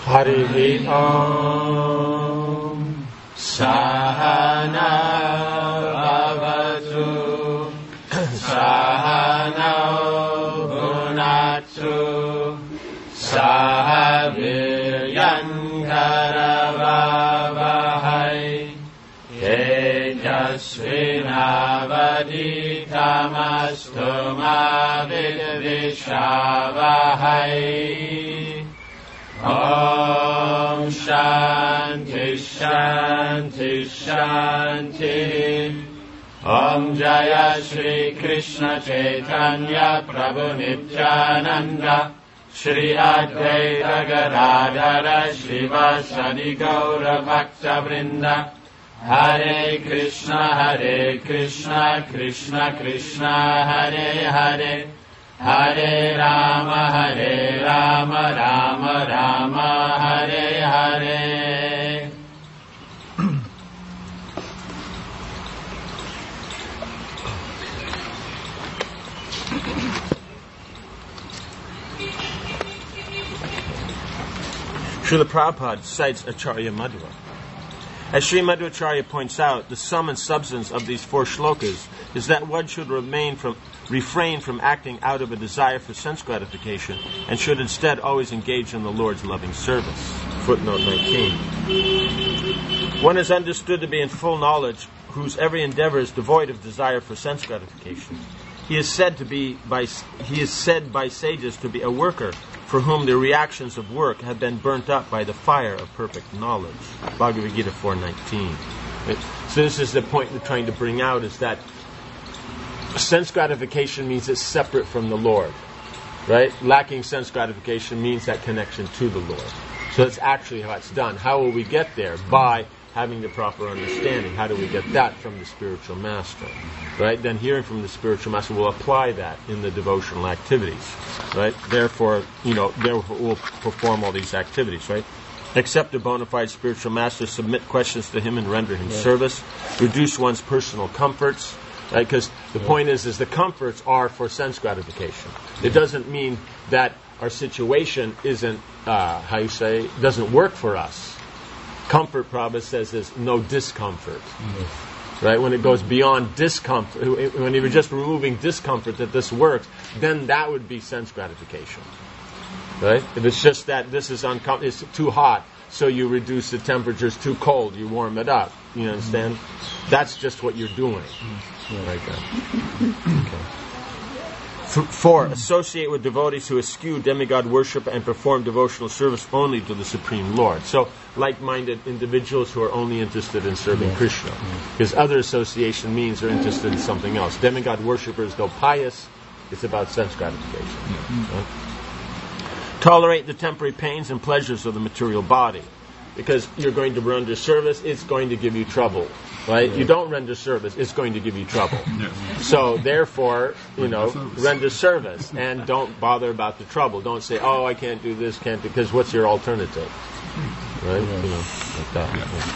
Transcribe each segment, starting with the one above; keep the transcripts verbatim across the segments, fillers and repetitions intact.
Harihi Om Sahana Bhavatu Sahana Bhunatsu Sahaviryankaravavahai Tejasvinavaditamastu ma vidvishavahai. Om Shanti Shanti Shanti. Om Jaya Shri Krishna Chaitanya Prabhu Nityananda Shri Advaita Gadadhara Shivasadi Gaura Bhakta Vrinda. Hare Krishna Hare Krishna Krishna Krishna Hare Hare Hare Rama Hare Rama Rama Rama Hare Hare. Srila Prabhupada cites Acharya Madhva. As Sri Madhvacharya points out, the sum and substance of these four shlokas is that one should remain from, refrain from acting out of a desire for sense gratification and should instead always engage in the Lord's loving service. Footnote nineteen. One is understood to be in full knowledge whose every endeavor is devoid of desire for sense gratification. He is said to be by he is said by sages to be a worker for whom the reactions of work have been burnt up by the fire of perfect knowledge. Bhagavad Gita four nineteen. So this is the point we're trying to bring out, is that sense gratification means it's separate from the Lord. Right? Lacking sense gratification means that connection to the Lord. So that's actually how it's done. How will we get there? By having the proper understanding. How do we get that? From the spiritual master. Right? Then hearing from the spiritual master will apply that in the devotional activities. Right? Therefore, you know, therefore we'll perform all these activities, right? Accept a bona fide spiritual master, submit questions to him and render him yeah. service, reduce one's personal comforts, right? Because the yeah. point is, is the comforts are for sense gratification. It doesn't mean that our situation isn't, uh, how you say, doesn't work for us. Comfort, Prabhupada says, is no discomfort. Mm-hmm. Right? When it goes beyond discomfort, when you're just removing discomfort that this works, then that would be sense gratification. Right? If it's just that this is uncom- it's too hot, so you reduce the temperature, it's too cold, you warm it up. You understand? Mm-hmm. That's just what you're doing. Mm-hmm. Yeah. Right there. Okay. Four, associate with devotees who eschew demigod worship and perform devotional service only to the Supreme Lord. So, like-minded individuals who are only interested in serving yes. Krishna. Yes. Because other association means they're interested in something else. Demigod worshippers, though pious, it's about sense gratification. Mm-hmm. Right? Tolerate the temporary pains and pleasures of the material body. Because you're going to render service, it's going to give you trouble. Right? Yeah. You don't render service, it's going to give you trouble. Yeah. So therefore, you know, render service and don't bother about the trouble. Don't say, oh, I can't do this, can't do, because what's your alternative? Right? Yeah. You know, like that.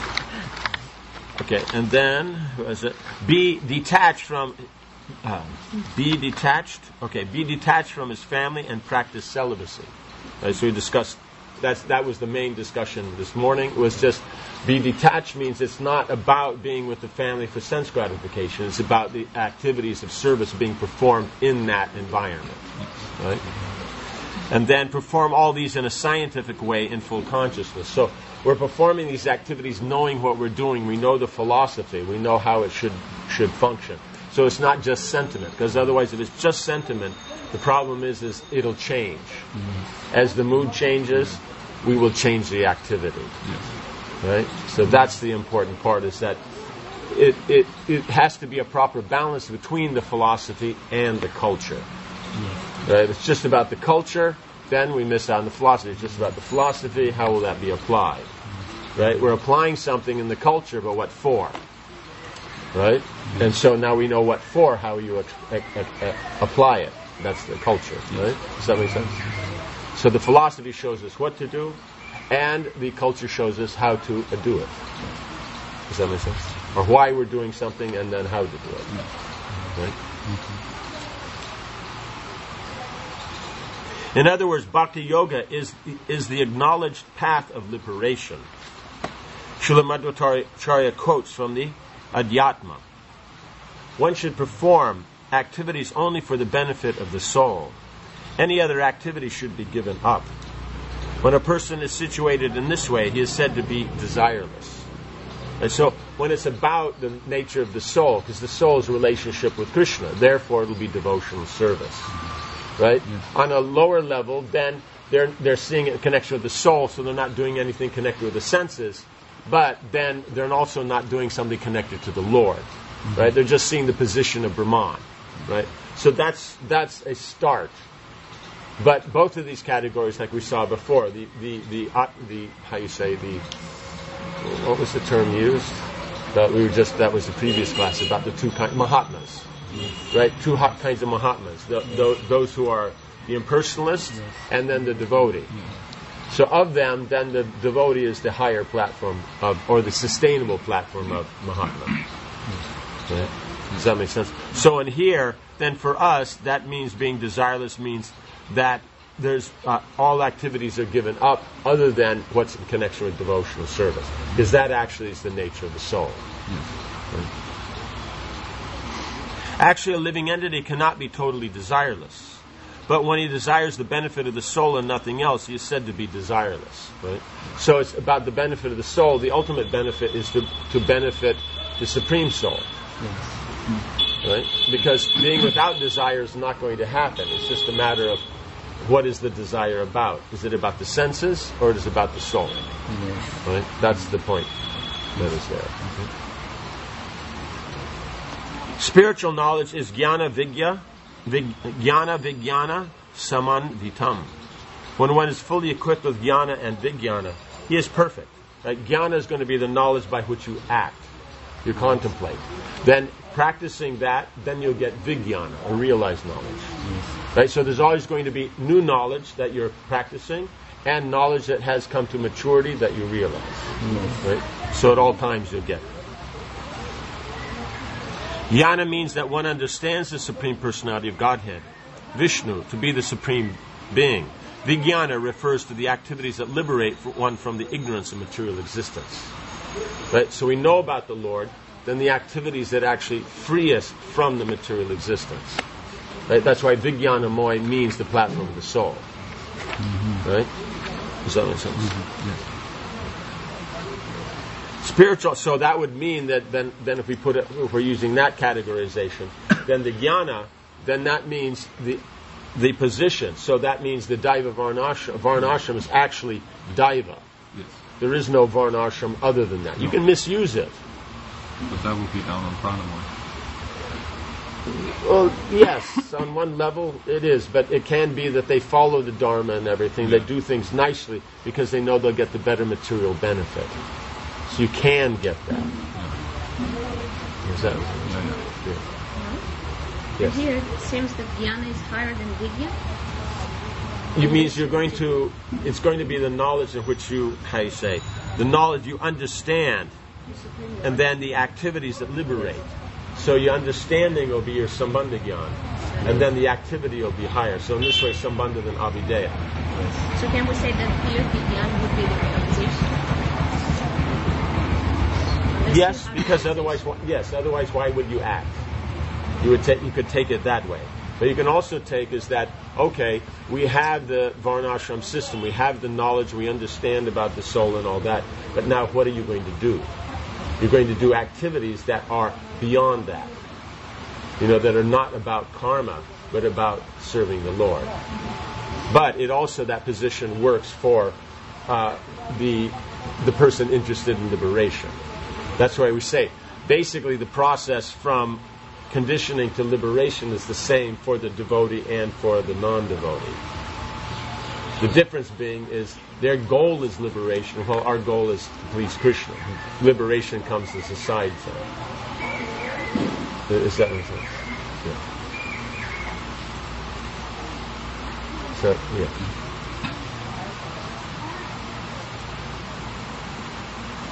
Yeah. Okay, and then, what is it? Be detached from, uh, be detached, okay, be detached from his family and practice celibacy. Right, so we discussed, that's, that was the main discussion this morning, was just, be detached means it's not about being with the family for sense gratification. It's about the activities of service being performed in that environment. Right? And then perform all these in a scientific way in full consciousness. So we're performing these activities knowing what we're doing. We know the philosophy. We know how it should should function. So it's not just sentiment. Because otherwise, if it's just sentiment, the problem is, is it'll change. Mm-hmm. As the mood changes, we will change the activity. Yes. Right? So that's the important part, is that it, it it has to be a proper balance between the philosophy and the culture. Yeah. Right? If it's just about the culture, then we miss out on the philosophy. It's just about the philosophy, how will that be applied? Mm-hmm. Right? We're applying something in the culture, but what for? Right? Mm-hmm. And so now we know what for, how you ex- ex- ex- apply it. That's the culture. Right? Does that make sense? So the philosophy shows us what to do, and the culture shows us how to uh, do it. Does that make sense? Or why we're doing something, and then how to do it. Right? In other words, Bhakti Yoga is, is the acknowledged path of liberation. Srila Madhvacharya quotes from the Adhyatma. One should perform activities only for the benefit of the soul. Any other activity should be given up. When a person is situated in this way, he is said to be desireless. And so, when it's about the nature of the soul, because the soul's relationship with Krishna, therefore it will be devotional service. Right? Yes. On a lower level, then they're they're seeing it in connection with the soul, so they're not doing anything connected with the senses, but then they're also not doing something connected to the Lord. Mm-hmm. Right? They're just seeing the position of Brahman. Right? So that's that's a start. But both of these categories, like we saw before, the the the, uh, the how you say the what was the term used? That we were just that was the previous class about the two kinds Mahatmas. Right, two hot kinds of Mahatmas, the, the, those who are the impersonalist yes. and then the devotee. Yes. So of them, then the devotee is the higher platform of, or the sustainable platform of Mahatma. Yes. Right? Does that make sense? So in here, then for us, that means being desireless means that there's uh, all activities are given up other than what's in connection with devotional service, because that actually is the nature of the soul. Yes. Right? Actually, a living entity cannot be totally desireless. But when he desires the benefit of the soul and nothing else, he is said to be desireless. Right? So it's about the benefit of the soul. The ultimate benefit is to, to benefit the Supreme Soul. Right? Because being without desire is not going to happen. It's just a matter of what is the desire about. Is it about the senses or is it about the soul? Right? That's the point that is there. Okay. Spiritual knowledge is jnana vigya, vig, jnana vijnana samanvitam. When one is fully equipped with jnana and vijnana, he is perfect. Right? Jnana is going to be the knowledge by which you act, you contemplate. Then practicing that, then you'll get vijnana, or realized knowledge. Right? So there's always going to be new knowledge that you're practicing, and knowledge that has come to maturity that you realize. Right? So at all times you'll get it. Jnana means that one understands the Supreme Personality of Godhead, Vishnu, to be the Supreme Being. Vijnana refers to the activities that liberate one from the ignorance of material existence. Right? So we know about the Lord, then the activities that actually free us from the material existence. Right? That's why Vijnana Moy means the platform of the soul. Mm-hmm. Right? Does that make sense? Mm-hmm. Yes. Spiritual, so that would mean that then, then if we put it, if we're using that categorization, then the jnana, then that means the the position. So that means the Daiva Varnashram. Varnashram is actually Daiva. Yes. There is no Varnashram other than that. No. You can misuse it. But that would be down on Pranamaya. Well, yes, on one level it is, but it can be that they follow the Dharma and everything. Yeah. They do things nicely because they know they'll get the better material benefit. So you can get that. Yeah. Is that yeah, yeah. Yes. Here it seems that jnana is higher than vigya. It means you're going to, it's going to be the knowledge in which you, how you say, the knowledge you understand, and then the activities that liberate. So your understanding will be your sambandha jnana, and then the activity will be higher. So in this way, sambandha than avideya. So can we say that here the jnana would be the realization? Yes, because otherwise, yes, otherwise, why would you act? You would take, you could take it that way. But you can also take is that, okay, we have the Varnashram system, we have the knowledge, we understand about the soul and all that, but now what are you going to do? You're going to do activities that are beyond that. You know, that are not about karma, but about serving the Lord. But it also, that position works for uh, the the person interested in liberation. That's why we say, basically the process from conditioning to liberation is the same for the devotee and for the non-devotee. The difference being is their goal is liberation, while our goal is to please Krishna. Liberation comes as a side thing. Is that what it is? Yeah. So, yeah.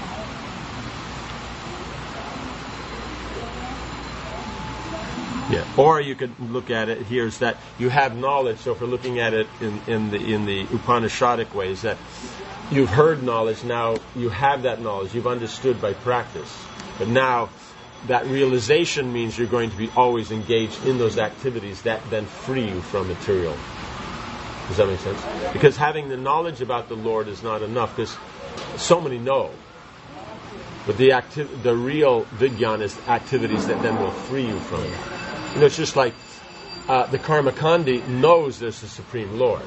Yeah. Or you could look at it here is that you have knowledge. So if we're looking at it in, in the in the Upanishadic way, is that you've heard knowledge, now you have that knowledge, you've understood by practice. But now that realization means you're going to be always engaged in those activities that then free you from material. Does that make sense? Because having the knowledge about the Lord is not enough, because so many know. But the acti- the real Vijnana is activities that then will free you from it. You know, it's just like uh, the Karmakandi knows there's a Supreme Lord.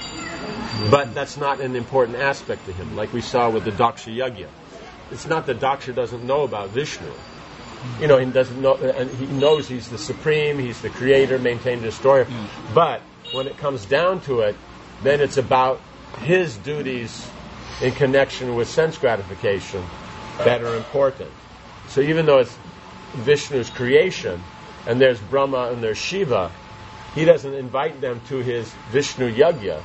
But that's not an important aspect to him, like we saw with the Daksha Yajna. It's not that Daksha doesn't know about Vishnu. You know, he doesn't know, and he knows he's the Supreme, he's the Creator, Maintainer, Destroyer. But when it comes down to it, then it's about his duties in connection with sense gratification that are important. So even though it's Vishnu's creation, and there's Brahma and there's Shiva, he doesn't invite them to his Vishnu Yajna,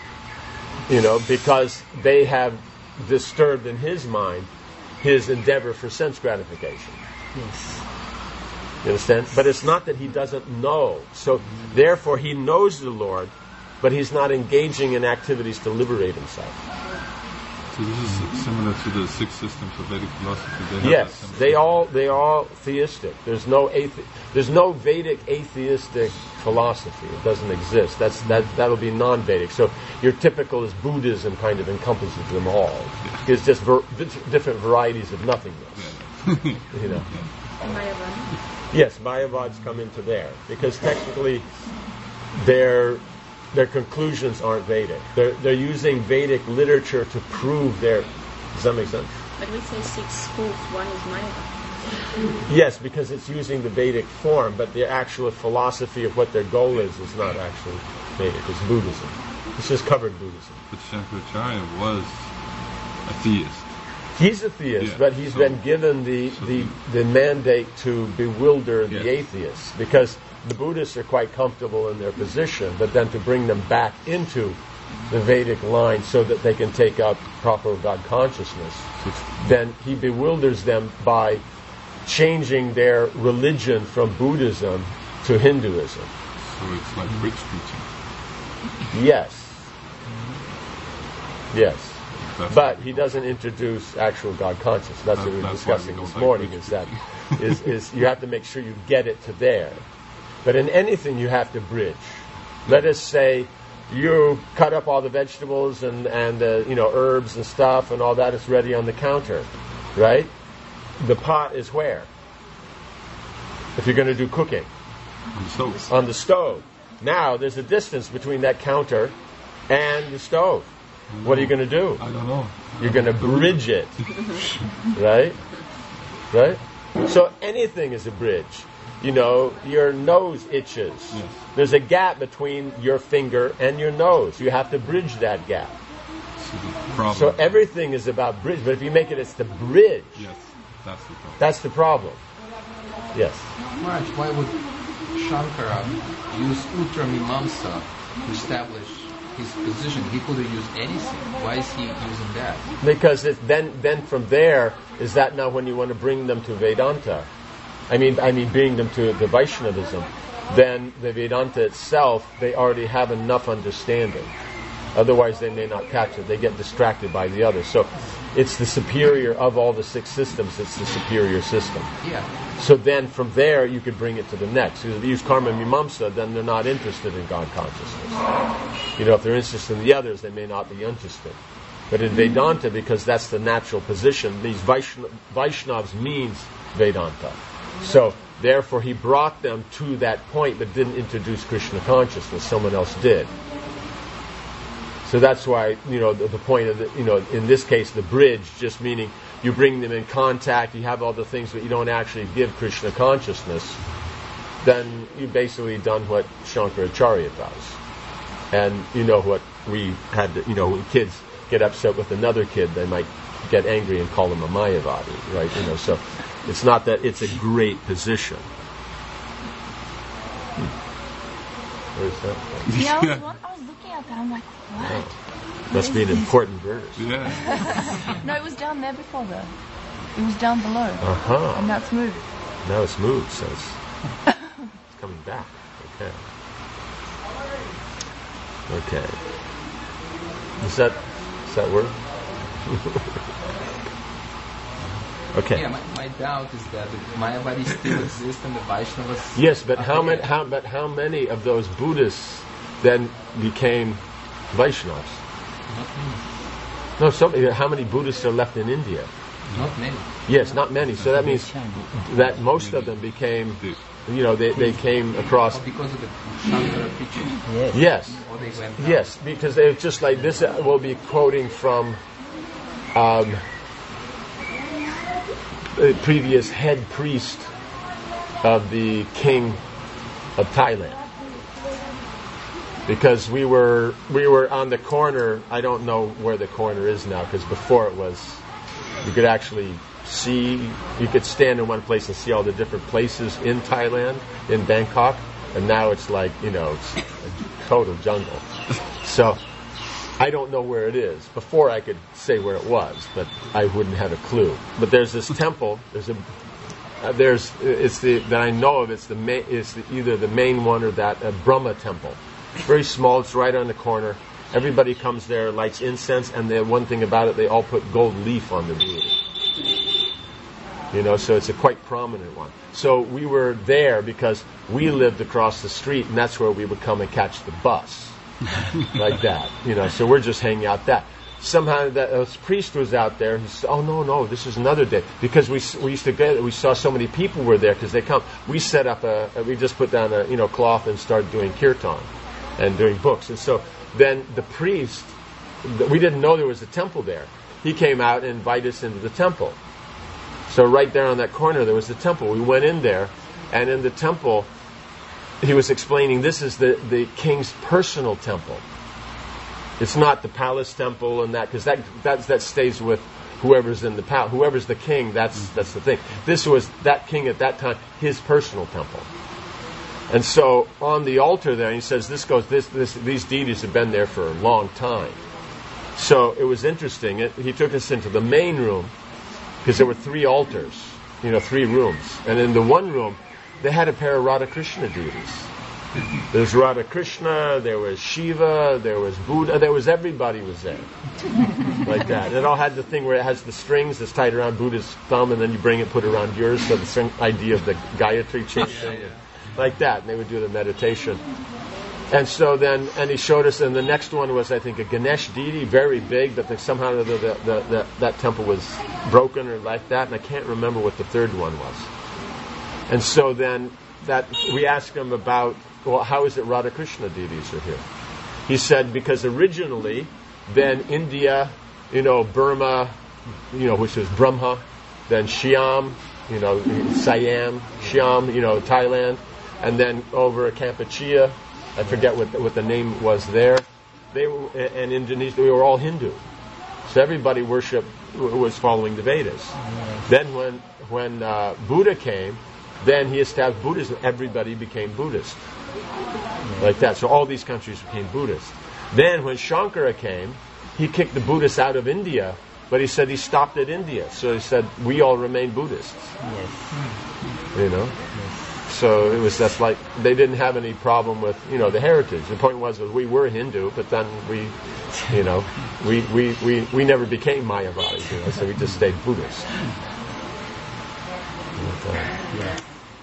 you know, because they have disturbed in his mind his endeavor for sense gratification. Yes. You understand? But it's not that he doesn't know. So therefore he knows the Lord, but he's not engaging in activities to liberate himself. So this is similar to the six systems of Vedic philosophy. They have Yes, that they all they all theistic. There's no athe- there's no Vedic atheistic philosophy. It doesn't exist. That's that that'll be non-Vedic. So your typical is Buddhism kind of encompasses them all. Yeah. It's just ver- different varieties of nothingness. Yeah. You know. Mayavadi. Yes, Mayavads come into there because technically their their conclusions aren't Vedic. They're they're using Vedic literature to prove their. Does that make sense? But we say six schools, one is Mayavadi. Yes, because it's using the Vedic form, but the actual philosophy of what their goal is is not actually Vedic. It's Buddhism. It's just covered Buddhism. But Shankaracharya was a theist. He's a theist, Yeah, but he's so- been given the, so the, he- the mandate to bewilder the Yes. atheists, because the Buddhists are quite comfortable in their position, but then to bring them back into the Vedic line so that they can take up proper God consciousness, then he bewilders them by changing their religion from Buddhism to Hinduism. So it's like bridge teaching. Yes. Yes. That's But he doesn't introduce actual God consciousness. That's what we were That's why we discussing don't this like morning. rich Is that is, is you have to make sure you get it to there. But in anything, you have to bridge. Let us say you cut up all the vegetables and and uh, you know herbs and stuff and all that is ready on the counter, right? The pot is where? If you're going to do cooking, on the stove. on the stove. Now there's a distance between that counter and the stove. What are you going to do? I don't know. You're going to bridge it, right? Right? So anything is a bridge. You know, your nose itches. Yes. There's a gap between your finger and your nose. You have to bridge that gap. So the problem. So everything is about bridge. But if you make it, it's the bridge. Yes, that's the problem. That's the problem. Yes. Maharaj, why would Shankara use Uttamimamsa to establish his position? He could have used anything. Why is he using that? Because it, then, then from there is that now when you want to bring them to Vedanta, I mean, I mean, bring them to the Vaishnavism, then the Vedanta itself, they already have enough understanding. Otherwise, they may not catch it. They get distracted by the others. So, it's the superior of all the six systems. It's the superior system. Yeah. So then, from there, you could bring it to the next. So if they use karma mimamsa, then they're not interested in God consciousness. You know, if they're interested in the others, they may not be interested. But in Vedanta, because that's the natural position, these Vaishna- Vaishnavas means Vedanta. So, therefore, he brought them to that point, but didn't introduce Krishna consciousness. Someone else did. So that's why, you know, the, the point of the, you know, in this case, the bridge, just meaning you bring them in contact, you have all the things, but you don't actually give Krishna consciousness, then you've basically done what Shankaracharya does. And you know what we had to, you know, when kids get upset with another kid, they might get angry and call him a Mayavadi, right? You know, so it's not that it's a great position. Where's that? Yeah, I was, one, I was looking at that. I'm like, what? Must be an important verse. Yeah. No, it was down there before though. It was down below, Uh-huh. and that's moved. Now it's moved, so it's, it's coming back. Okay. Okay. Does that does that work? Okay. Yeah, my, my doubt is that the Mayavadis still exist and the Vaishnavas. Yes, but are how many? there. How but how many of those Buddhists then became Vaishnavas? Not many. No, some, how many Buddhists are left in India? Not many. Yes, not many. So that means that most of them became, you know, they, they came across. Or because of the Shankara preaching. Yes, Or they went down. yes, because they're just like this. uh, Will be quoting from um, the previous head priest of the king of Thailand. Because we were we were on the corner. I don't know where the corner is now, because before it was, you could actually see, you could stand in one place and see all the different places in Thailand, in Bangkok, and now it's like, you know, it's a total jungle. So I don't know where it is. Before I could say where it was, but I wouldn't have a clue. But there's this temple. There's a uh, there's it's the that I know of. It's the ma- it's the, either the main one or that uh, Brahma temple. Very small. It's right on the corner. Everybody comes there, lights incense, and the one thing about it, they all put gold leaf on the roof. You know, so it's a quite prominent one. So we were there because we lived across the street, and that's where we would come and catch the bus, like that. You know, so we're just hanging out that. Somehow that uh, priest was out there. He said, "Oh no, no, this is another day." Because we we used to get, we saw so many people were there because they come. We set up a, we just put down a you know cloth and started doing kirtan and doing books. And so then the priest, we didn't know there was a temple there. He came out and invited us into the temple. So right there on that corner there was the temple. We went in there, and in the temple he was explaining this is the, the king's personal temple. It's not the palace temple and that, because that, that that stays with whoever's in the palace. Whoever's the king, that's that's the thing. This was that king at that time, his personal temple. And so on the altar there, he says this goes this this these deities have been there for a long time. So it was interesting. It, he took us into the main room because there were three altars, you know, three rooms. And in the one room, they had a pair of Radha Krishna deities. There's Radha Krishna, there was Shiva, there was Buddha, there was everybody was there. Like that. It all had the thing where it has the strings that's tied around Buddha's thumb, and then you bring it, put it around yours, so the same idea of the Gayatri chant thing. Like that, and they would do the meditation. And so then, and he showed us, and the next one was, I think, a Ganesh deity, very big, but the, somehow the, the, the, the, that temple was broken or like that, and I can't remember what the third one was. And so then, that we asked him about, well, how is it Radha Krishna deities are here? He said, because originally, then India, you know, Burma, you know, which was Brahma, then Siam, you know, Siam, Siam, you know, Thailand, and then over at Kampuchea, I forget what what the name was there. They were, and Indonesia, we were all Hindu, so everybody worshipped was following the Vedas. Yes. Then when when uh, Buddha came, then he established Buddhism. Everybody became Buddhist, yes. Like that. So all these countries became Buddhist. Then when Shankara came, he kicked the Buddhists out of India, but he said he stopped at India. So he said we all remain Buddhists. Yes. You know. Yes. So it was just like they didn't have any problem with, you know, the heritage. The point was that we were Hindu, but then we, you know, we we, we, we never became Mayavadis, you know, so we just stayed Buddhist. Yeah.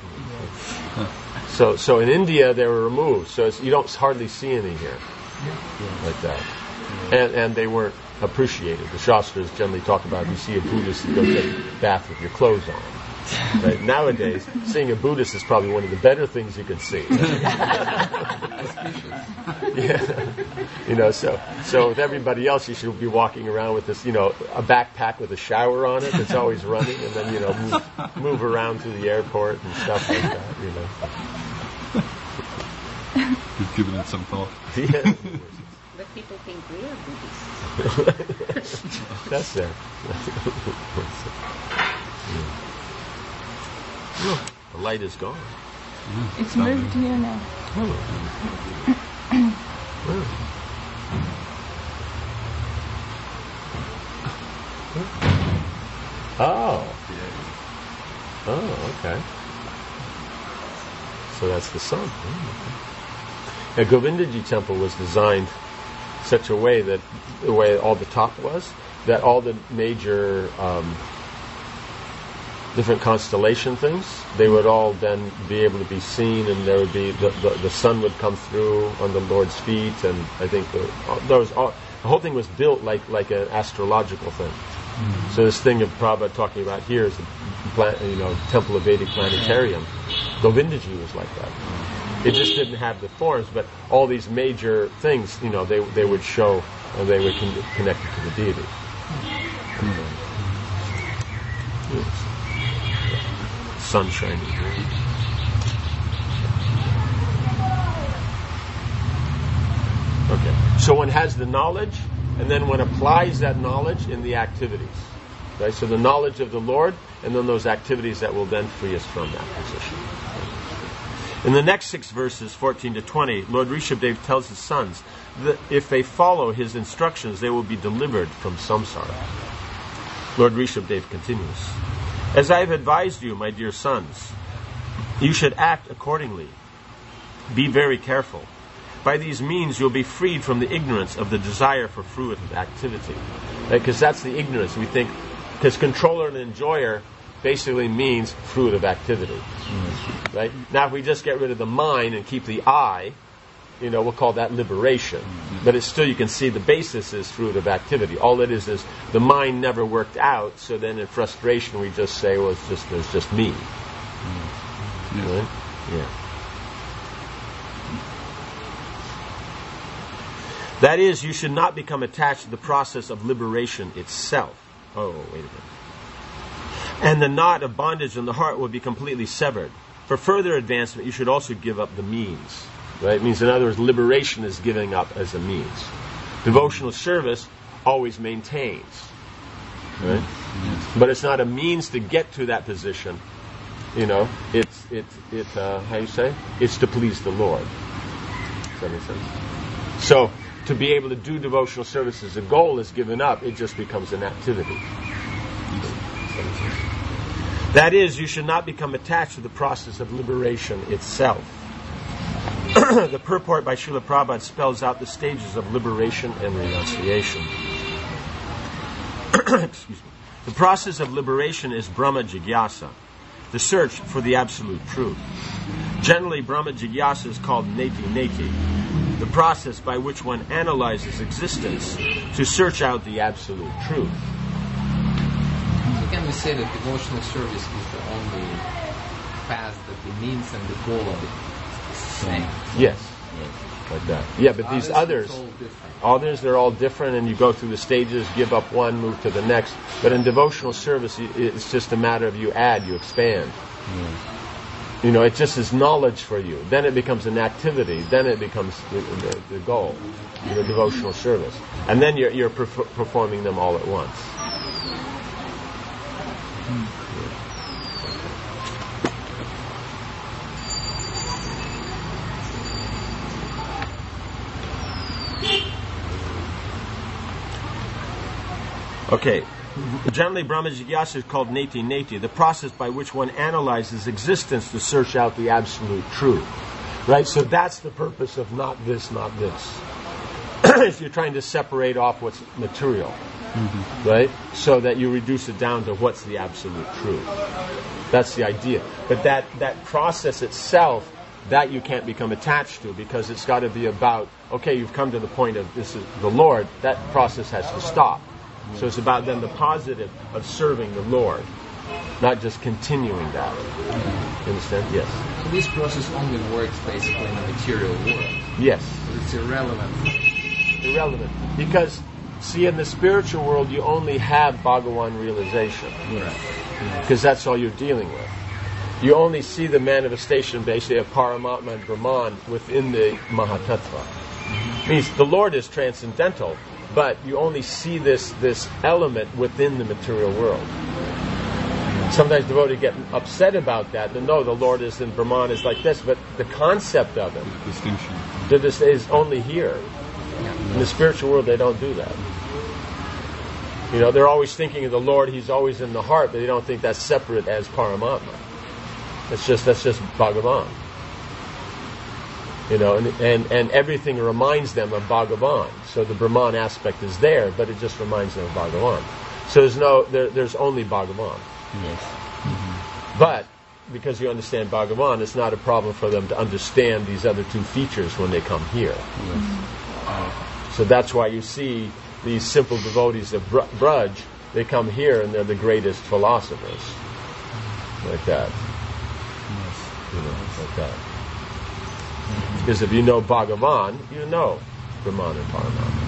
So so in India they were removed, so it's, you don't hardly see any here, like that, and and they weren't appreciated. The Shastras generally talk about if you see a Buddhist, you go take a bath with your clothes on. Right. Nowadays, seeing a Buddhist is probably one of the better things you can see. Yeah. You know, so so with everybody else, you should be walking around with this, you know, a backpack with a shower on it that's always running, and then, you know, move, move around to the airport and stuff like that, you know. You've given it some thought. Yeah. But people think we are Buddhists. That's it. Yeah. Look, the light is gone. Mm. It's moved here now. Oh. Oh. Oh, okay. so that's the sun. The Govindaji temple was designed such a way that the way all the top was, that all the major um, different constellation things, they would all then be able to be seen, and there would be the, the, the sun would come through on the Lord's feet, and I think the, those all, the whole thing was built like like an astrological thing. Mm-hmm. So this thing of Prabhupada talking about here is the plan, you know, Temple of Vedic Planetarium. Govindaji was like that. It just didn't have the forms, but all these major things, you know, they they would show, and they would con- connect it to the deity. Mm-hmm. Yes. Sun shining. Okay, so one has the knowledge, and then one applies that knowledge in the activities. Right? So the knowledge of the Lord, and then those activities that will then free us from that position. In the next six verses, fourteen to twenty, Lord Rishabhdev tells his sons that if they follow his instructions, they will be delivered from samsara. Lord Rishabhdev continues, "As I have advised you, my dear sons, you should act accordingly. Be very careful. By these means, you'll be freed from the ignorance of the desire for fruitive activity." Because right? That's the ignorance. We think, because controller and enjoyer basically means fruitive activity. Mm-hmm. Right? Now, if we just get rid of the mind and keep the I, you know, we'll call that liberation. Mm-hmm. But it's still, you can see the basis is fruitive activity. All it is is the mind never worked out, so then in frustration we just say, well, it's just, it's just me. Mm-hmm. Yeah. Right? Yeah. That is, you should not become attached to the process of liberation itself. Oh, wait a minute. And the knot of bondage in the heart will be completely severed. For further advancement, you should also give up the means. Right? It means, in other words, liberation is giving up as a means. Devotional service always maintains. Right? Mm-hmm. But it's not a means to get to that position. You know, it's, it, it, uh, how you say? It's to please the Lord. Does that make sense? So, to be able to do devotional service as a goal is given up, it just becomes an activity. That is, you should not become attached to the process of liberation itself. The purport by Srila Prabhupada spells out the stages of liberation and renunciation. Excuse me. The process of liberation is Brahma Jigyasa, the search for the absolute truth. Generally, Brahma Jigyasa is called Neti Neti, the process by which one analyzes existence to search out the absolute truth. So can we say that devotional service is the only path that the means and the goal of it is the same? Yes. Like that. Yeah, but these others, others, they're all different, and you go through the stages, give up one, move to the next. But in devotional service, it's just a matter of you add, you expand. Yeah. You know, it just is knowledge for you. Then it becomes an activity. Then it becomes the, the, the goal, you know, devotional service. And then you're, you're perf- performing them all at once. Hmm. Okay. Generally, Brahma Jigyasa is called Neti Neti, the process by which one analyzes existence to search out the absolute truth. Right? So that's the purpose of not this, not this. If you're trying to separate off what's material. Mm-hmm. Right? So that you reduce it down to what's the absolute truth. That's the idea. But that, that process itself, that you can't become attached to, because it's got to be about, okay, you've come to the point of this is the Lord, that process has to stop. So it's about then the positive of serving the Lord, not just continuing that. You understand? Yes. So this process only works basically in the material world. Yes. But it's irrelevant. Irrelevant. Because, see, in the spiritual world, you only have Bhagavan realization. Right. Because that's all you're dealing with. You only see the manifestation, basically, of Paramatma and Brahman within the Mahatattva. Mm-hmm. Means the Lord is transcendental, but you only see this this element within the material world. Sometimes devotees get upset about that. They know the Lord is in Brahman is like this, but the concept of it, distinction, this is only here. In the spiritual world, they don't do that. You know, they're always thinking of the Lord. He's always in the heart, but they don't think that's separate as Paramatma. That's just that's just Bhagavan. You know, and, and, and everything reminds them of Bhagavan. So the Brahman aspect is there, but it just reminds them of Bhagavan. So there's no, there, there's only Bhagavan. Yes. Mm-hmm. But because you understand Bhagavan, it's not a problem for them to understand these other two features when they come here. Yes. So that's why you see these simple devotees of Br- Braj, they come here and they're the greatest philosophers. Like that. Yes. You know, like that. Because if you know Bhagavan, you know Brahman and Paramatma.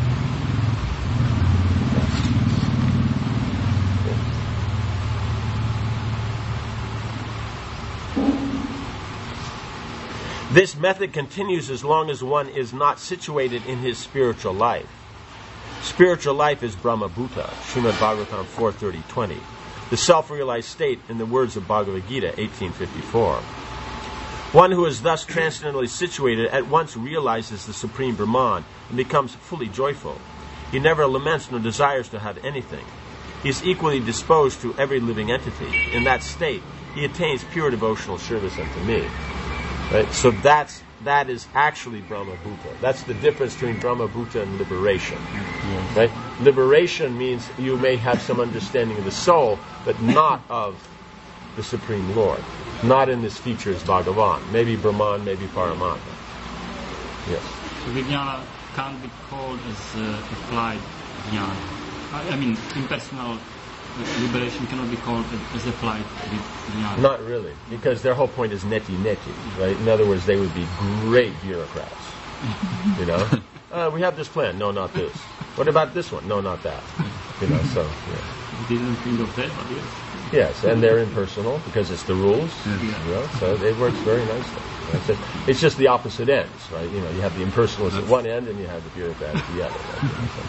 This method continues as long as one is not situated in his spiritual life. Spiritual life is Brahma Bhuta, Srimad Bhagavatam four thirty twenty. The self-realized state in the words of Bhagavad Gita eighteen fifty-four. One who is thus transcendently situated at once realizes the Supreme Brahman and becomes fully joyful. He never laments nor desires to have anything. He is equally disposed to every living entity. In that state, he attains pure devotional service unto me. Right? So that's that is actually Brahma Bhuta. That's the difference between Brahma Bhuta and liberation. Yes. Right? Liberation means you may have some understanding of the soul, but not of the Supreme Lord. Not in this feature as Bhagavan. Maybe Brahman, maybe Paramatma. Yes. So Vijnana can't be called as uh, applied jnana. I, I mean, impersonal uh, liberation cannot be called as applied jnana. Not really, because their whole point is neti neti, right? In other words, they would be great bureaucrats. You know? Uh, we have this plan. No, not this. What about this one? No, not that. You know, so, yeah. I didn't think of that, but yes. Yes, and they're impersonal because it's the rules. Yeah. You know, so it works very nicely. It's just, it's just the opposite ends, right? You know, you have the impersonalists at one end and you have the bureaucrat at the other. Right?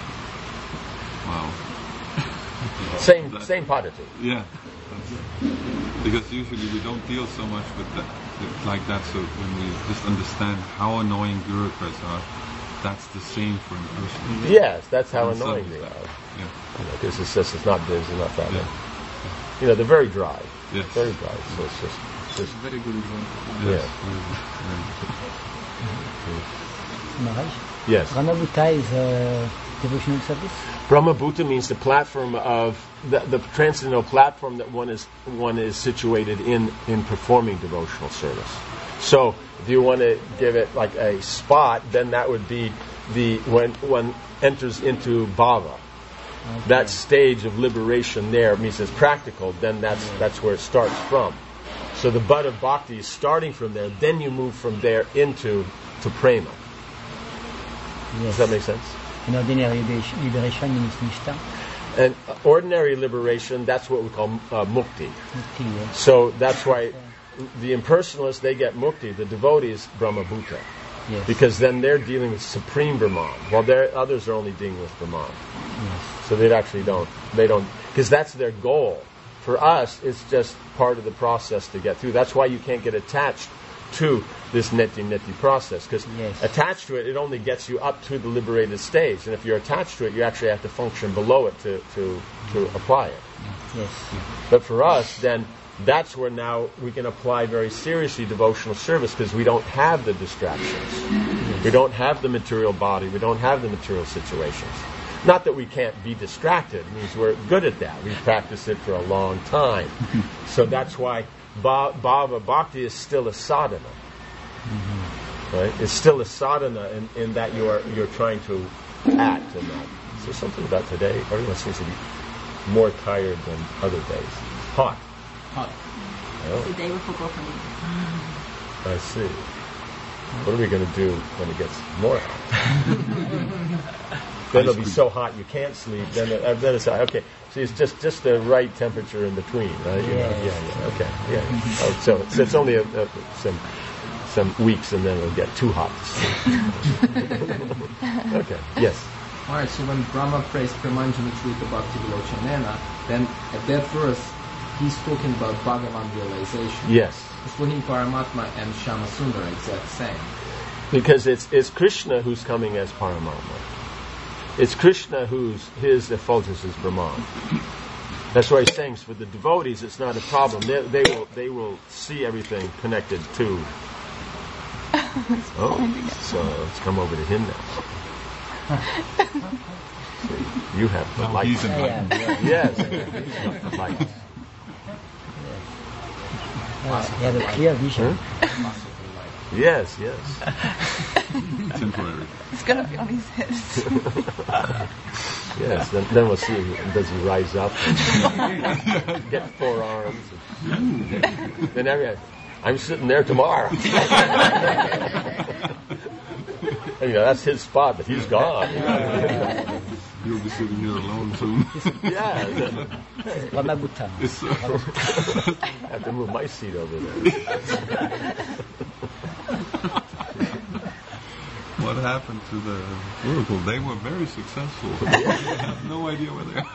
Wow. Same, That- same pattern. Yeah. That's- Because usually we don't deal so much with that, with like that. So when we just understand how annoying bureaucrats are, that's the same for impersonal. Yes, that's how And annoying some- they are. Yeah. Because it's just it's not busy, not that. Yeah. You know, they're very dry. Yes. Very dry. So it's just, it's just Very good example. yeah. Yes. Very- Maharaj, Yes. Brahma Bhuta is a devotional service? Brahma Bhuta means the platform of the, the transcendental platform that one is one is situated in in performing devotional service. So if you want to give it like a spot, then that would be the when one enters into bhava. Okay. That stage of liberation there means it's practical. Then that's that's where it starts from. So the bud of bhakti is starting from there. Then you move from there into to prema. Does Yes. that make sense? In ordinary liberation, liberation means nishta. And uh, ordinary liberation, that's what we call uh, mukti. Mukti, yes. So that's why the impersonalists, they get mukti. The devotees, Brahma Bhuta. Yes. Because then they're dealing with supreme Brahman, while there others are only dealing with Brahman. Yes. So they actually don't, they don't, because that's their goal. For us, it's just part of the process to get through. That's why you can't get attached to this neti-neti process, because Yes. attached to it, it only gets you up to the liberated stage. And if you're attached to it, you actually have to function below it to, to, to apply it. Yes. But for us, then, that's where now we can apply very seriously devotional service, because we don't have the distractions. We don't have the material body. We don't have the material situations. Not that we can't be distracted. It means we're good at that. We've practiced it for a long time. So that's why ba- Bhava Bhakti is still a sadhana. Mm-hmm. Right? It's still a sadhana in, in that you're you're trying to act in that. So something about today, everyone seems to be more tired than other days. Hot. Hot. Oh, The day before Gopani. I see. What are we going to do when it gets more hot? Then it'll be so hot you can't sleep. Then, it, uh, then it's okay. So it's just, just the right temperature in between, right? You know? Yes. Yeah, yeah. Okay. Yeah. Oh, so, so it's only a, a, some some weeks, and then it'll get too hot. Okay. Yes. Alright, so when Brahma praised Premanjana Chuita Bhakti Vilochanena, then at that verse, he's talking about Bhagavan realization. Yes. For him, Paramatma and Shama Sundar are exact same. Because it's it's Krishna who's coming as Paramatma. It's Krishna who's his effulgence is Brahman. That's why he's saying for the devotees it's not a problem. They, they will they will see everything connected to Oh, so let's come over to him now. See, you have the Now light. he's in Yeah, light. yeah. Yes, he's got the light. Yeah, he had a clear vision. Yes, yes. Temporary. It's gonna be on his head. Yes, then, then we'll see, does he rise up and get four arms? And, then every, I'm sitting there tomorrow. And, you know, that's his spot, but he's gone. You'll be sitting here alone soon. Yeah. Ramabuttam. It's, uh, I have to move my seat over there. what happened to the Gurukul? They were very successful. I have no idea where they are.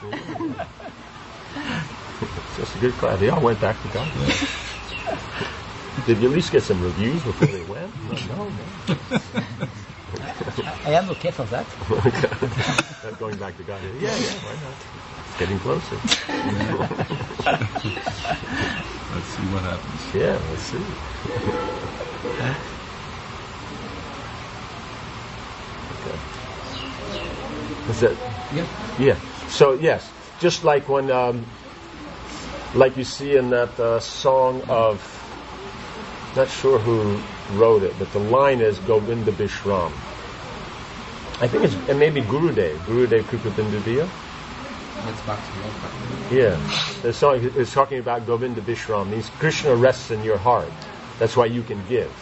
It's just a good class. They all went back to God. Did you at least get some reviews before they went? No, no. I am okay for that. Going back to God. Yeah, yeah, why not? It's getting closer. Let's see what happens. Yeah, let's see. Okay. Is that? Yeah. Yeah. So yes, just like when, um, like you see in that uh, song of, not sure who wrote it, but the line is Govinda Bishram. I think it's it may be Gurudev, Gurudev Kripabindudaya. That's back to Yoga. Yeah, the song is talking about Govinda Bishram. Means Krishna rests in your heart. That's why you can give.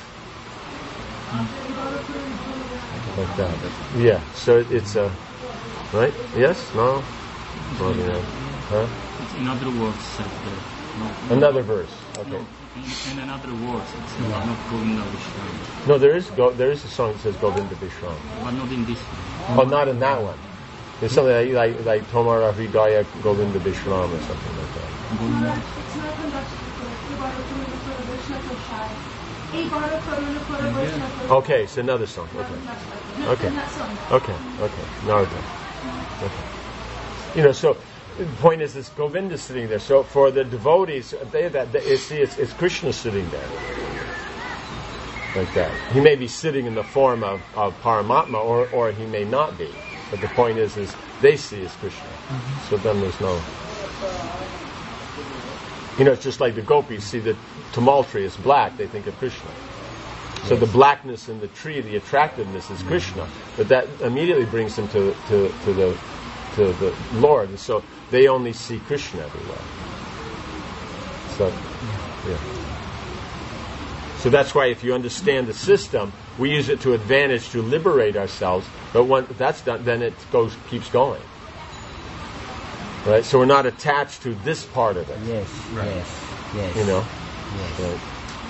Like that. Yeah. So it, it's a right. Yes. No. Well, yeah. Huh? It's in other words said there. No, Another verse. Okay. no, in, in another words, it's not Govinda Vishram, No, there is go, there is a song that says Govinda Bishram. but not in this one. Oh, not in that one. There's something like like, like Tomara Hridaya Govinda Bishram or something like that. Govinda. Okay, it's another song. Okay. Okay. Okay. Okay. No, okay. Okay. You know, so the point is, this Govinda sitting there. So for the devotees, they that they, see it's, it's Krishna sitting there, like that. He may be sitting in the form of, of Paramatma, or or he may not be. But the point is, is they see as Krishna. Mm-hmm. So then there's no. You know, it's just like the gopis see the tumultuous black, they think of Krishna. So the blackness in the tree, the attractiveness is Krishna, but that immediately brings them to to, to the to the Lord, and so they only see Krishna everywhere. So, yeah. So that's why, if you understand the system, we use it to advantage to liberate ourselves. But when that's done, then it goes keeps going. Right. So we're not attached to this part of it. Yes, Right. yes, yes. You know. Yes. Right.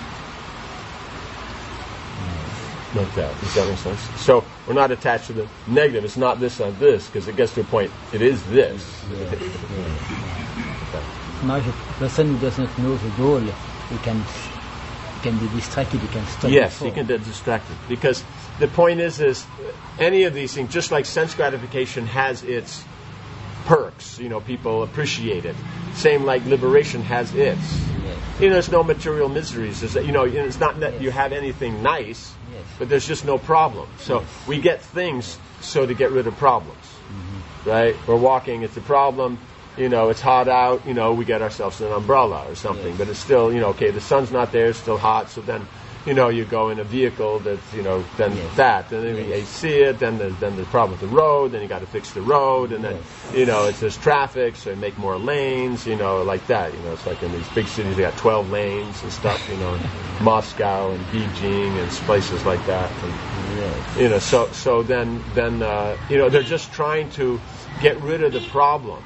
Like that. Does that make sense? So we're not attached to the negative. It's not this on this, because it gets to a point, it is this. Yes, yes. Now, if a person who doesn't know the goal, he can he can be distracted, he can stop. Yes, before. he can get distracted. Because the point is, is any of these things, just like sense gratification has its perks, you know, people appreciate it. Same like liberation has its. Yes. You know, there's no material miseries. There's, you know, it's not that Yes. you have anything nice, Yes. but there's just no problem. So we get things so to get rid of problems, Mm-hmm. right? We're walking, it's a problem. You know, it's hot out. You know, we get ourselves an umbrella or something. Yes. But it's still, you know, okay, the sun's not there, it's still hot. So then, you know, you go in a vehicle that's, you know, then Yes. that, and then Yes. you see it. Then there's then the problem with the road. Then you got to fix the road, and then, Yes. you know, it's there's traffic, so you make more lanes. You know, like that. You know, it's like in these big cities, they got twelve lanes and stuff. You know, in Moscow and Beijing and places like that. And, Yes. you know, so so then then uh, you know, they're just trying to get rid of the problem,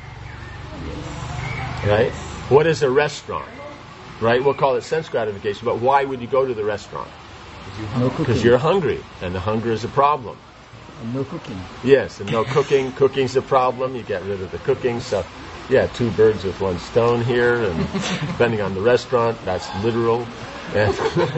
right? What is a restaurant, right? We'll call it sense gratification, but why would you go to the restaurant? No cooking. Because you're hungry, and the hunger is a problem. And no cooking. Yes, and no cooking. Cooking's a problem. You get rid of the cooking, so yeah, two birds with one stone here, and depending on the restaurant, that's literal. And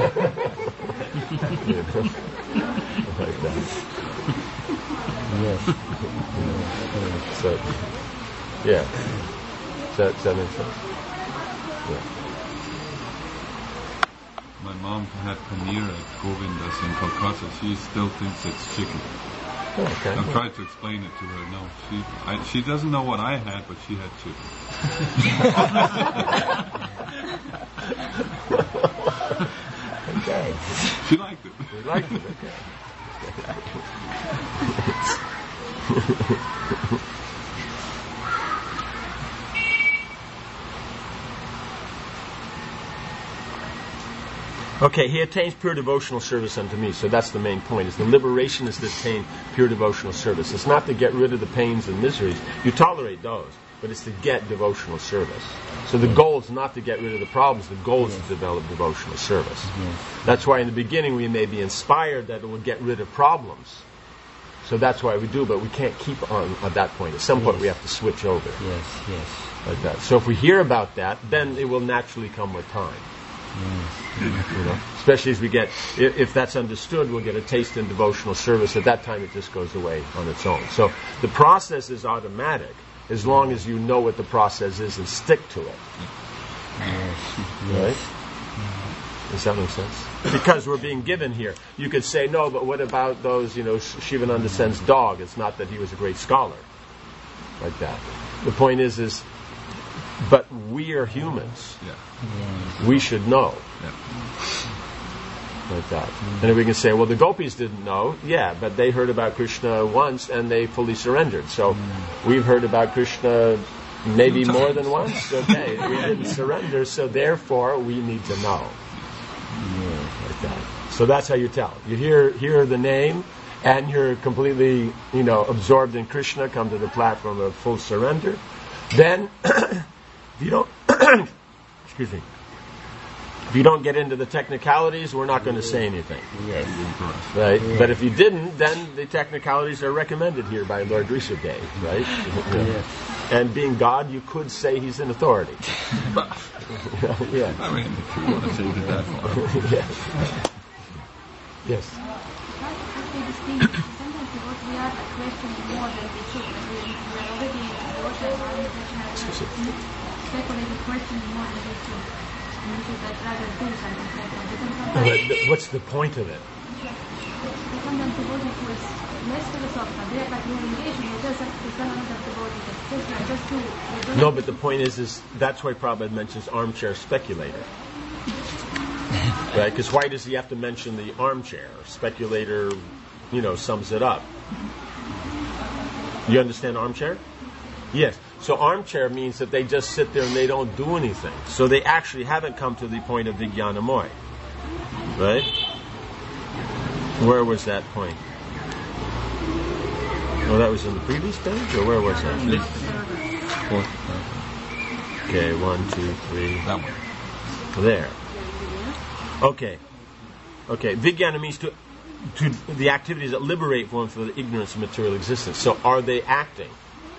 you know, like that. Yes. So, yeah. Does that, does that make sense? Yeah. my mom had paneer at Govinda's in Kolkata, she still thinks it's chicken. Okay. I've tried to explain it to her. No, she I, she doesn't know what I had, but she had chicken. Okay. She liked it. We liked it. Okay. Okay, he attains pure devotional service unto me. So that's the main point, is the liberation is to attain pure devotional service. It's not to get rid of the pains and miseries. You tolerate those, but it's to get devotional service. So the goal is not to get rid of the problems. The goal is to develop devotional service. That's why in the beginning we may be inspired that it will get rid of problems. So that's why we do, but we can't keep on at that point. At some point Yes. we have to switch over. Yes, yes. Like that. So if we hear about that, then it will naturally come with time. You know, especially as we get, if, if that's understood, we'll get a taste in devotional service. At that time, it just goes away on its own. So the process is automatic as long as you know what the process is and stick to it. Yes, Right? Does that make sense? Because we're being given here. You could say, no, but what about those, you know, Shivananda Sen's dog? It's not that he was a great scholar. Like that. The point is, is, but we are humans. Yeah. We should know. Yeah. Like that. And if we can say, well, the gopis didn't know, yeah, but they heard about Krishna once and they fully surrendered. So we've heard about Krishna maybe more than once. Okay, we didn't surrender, so therefore we need to know. Like that. So that's how you tell. You hear hear the name, and you're completely, you know, absorbed in Krishna, come to the platform of full surrender. Then, if you don't, excuse me, if you don't get into the technicalities, we're not going to say anything. yes. Right? But if you didn't, then the technicalities are recommended here by Lord Rishabdev, right? Yes. And being God, you could say he's an authority. Yeah. I mean, if you want to take it that far. Yes. Yes. After this thing, sometimes because we are questioning more than we should, and we, we are already in the ocean, speculating, questioning more than we should. And we should rather do something like that. Because sometimes, But what's the point of it? sometimes the devotee who is less philosophical, they are like more engaged, they just have to tell another devotee that just, like, just do. They don't No, but the point is, is that's why Prabhupada mentions armchair speculator. Right? Because why does he have to mention the armchair? Speculator, you know, sums it up. You understand armchair? Yes. So armchair means that they just sit there and they don't do anything. So they actually haven't come to the point of Vijnanamoy. Right? Where was that point? Oh, that was in the previous page? Or where was that? Fourth, Okay, one, two, three. that one. There. Okay. Okay. Vijnana means to, to the activities that liberate one from the ignorance of material existence. So are they acting?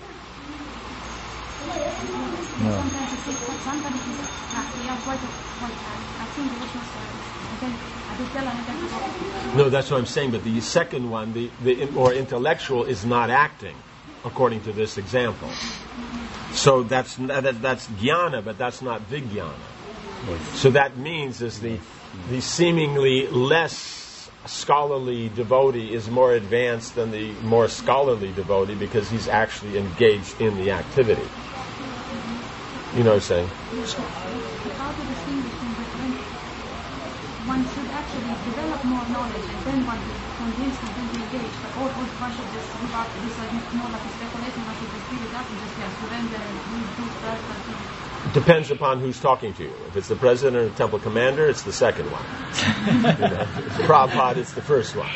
No. sometimes it's sometimes it's we are quite quite I think it was then I did tell another devotee. No, that's what I'm saying. But the second one, the, the more intellectual, is not acting, according to this example. So that's that, that's jnana, but that's not vijnana. So that means is the the seemingly less scholarly devotee is more advanced than the more scholarly devotee because he's actually engaged in the activity. You know what I'm saying? How to distinguish in between one should actually develop more knowledge and then one is convinced and then be engaged, but or, or one should just give up this is more like a speculation, one should just give it up and just yeah, surrender and do that until Depends upon who's talking to you. If it's the president or the temple commander, it's the second one. You know, if it's Prabhupada, it's the first one.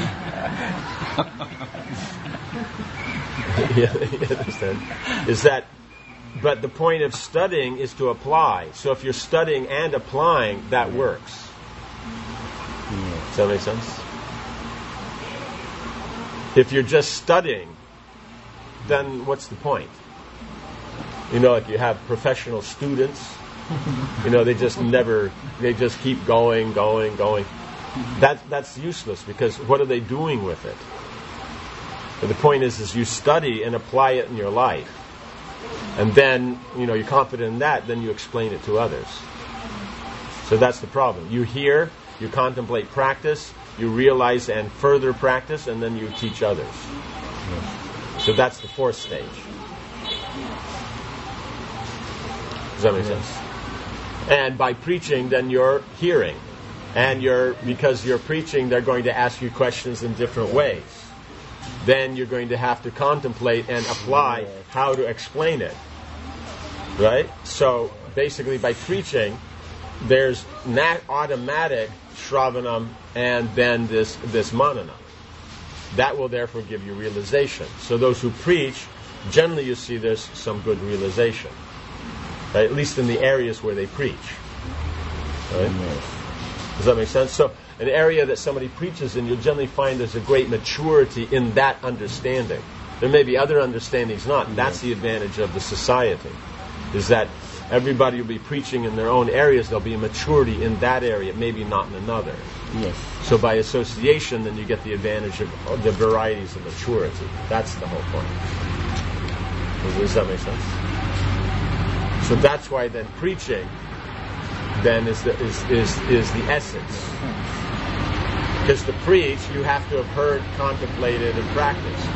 Yeah, you understand? Is that, but the point of studying is to apply. So if you're studying and applying, that works. Does that make sense? If you're just studying, then what's the point? You know, like you have professional students, you know, they just never, they just keep going, going, going. That, that's useless because what are they doing with it? But the point is, is you study and apply it in your life. And then, you know, you're confident in that, then you explain it to others. So that's the problem. You hear, you contemplate practice, you realize and further practice, and then you teach others. Yes. So that's the fourth stage. Does that make Yes. sense? And by preaching, then you're hearing. And you're because you're preaching, they're going to ask you questions in different ways. Then you're going to have to contemplate and apply Yes. how to explain it. Right? So basically by preaching, there's nat- automatic shravanam and then this, this manana. That will therefore give you realization. So those who preach, generally you see there's some good realization. Right? At least in the areas where they preach. Right? Yes. Does that make sense? So an area that somebody preaches in, you'll generally find there's a great maturity in that understanding. There may be other understandings not. That's the advantage of the society, is that everybody will be preaching in their own areas. There'll be a maturity in that area, maybe not in another. Yes. So by association, then you get the advantage of of the varieties of maturity. That's the whole point. Does that make sense? So that's why then preaching then is the, is, is, is the essence. Because to preach, you have to have heard, contemplated, and practiced.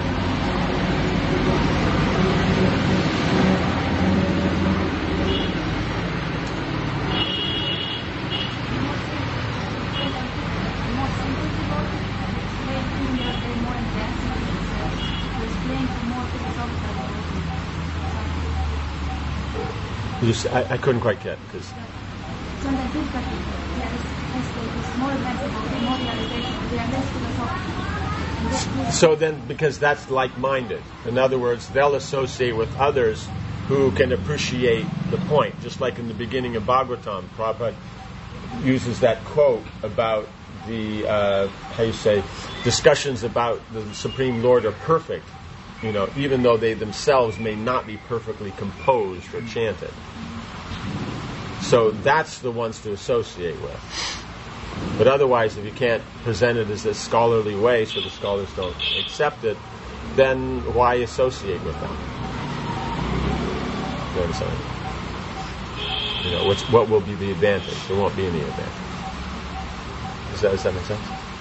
You just, I, I couldn't quite get because So the difficulty is more advanced, more realization, they are less philosophical. And this so then because that's like-minded. In other words, they'll associate with others who can appreciate the point. Just like in the beginning of Bhagavatam, Prabhupada uses that quote about the uh, how you say discussions about the Supreme Lord are perfect. You know, even though they themselves may not be perfectly composed or chanted. So that's the ones to associate with. But otherwise, if you can't present it as a scholarly way so the scholars don't accept it, then why associate with them? You understand? You know, which, what will be the advantage? There won't be any advantage. Does that, does that make sense?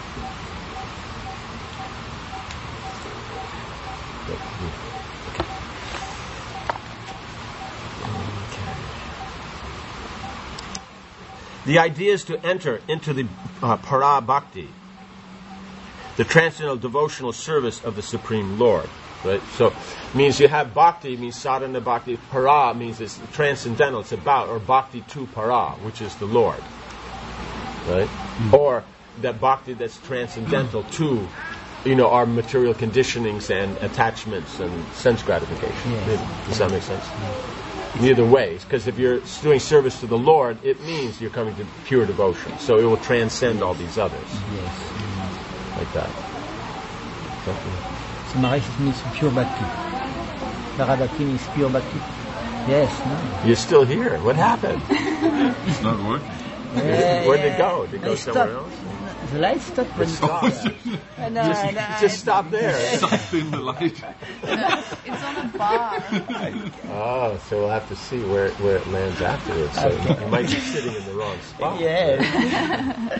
The idea is to enter into the uh, para bhakti, the transcendental devotional service of the Supreme Lord. Right? So, means you have bhakti, means sadhana bhakti. Para means it's transcendental, it's about, or bhakti to para, which is the Lord. Right? Mm-hmm. Or that bhakti that's transcendental to, you know, our material conditionings and attachments and sense gratification. Yes. Does that make sense? Neither way, because if you're doing service to the Lord, it means you're coming to pure devotion. So it will transcend all these others. Yes. Like that. Samarit means pure bhakti. Parabhakti means pure bhakti. Yes, no. You're still here. What happened? It's not working. Yeah, Where'd it yeah. go? Did it go I somewhere stopped. else? The light stopped when Stop. No, just, no, just stop there. Sucked in the light. It's on a bar. Oh, so we'll have to see where, where it lands afterwards. So Okay. you might be sitting in the wrong spot. Yeah.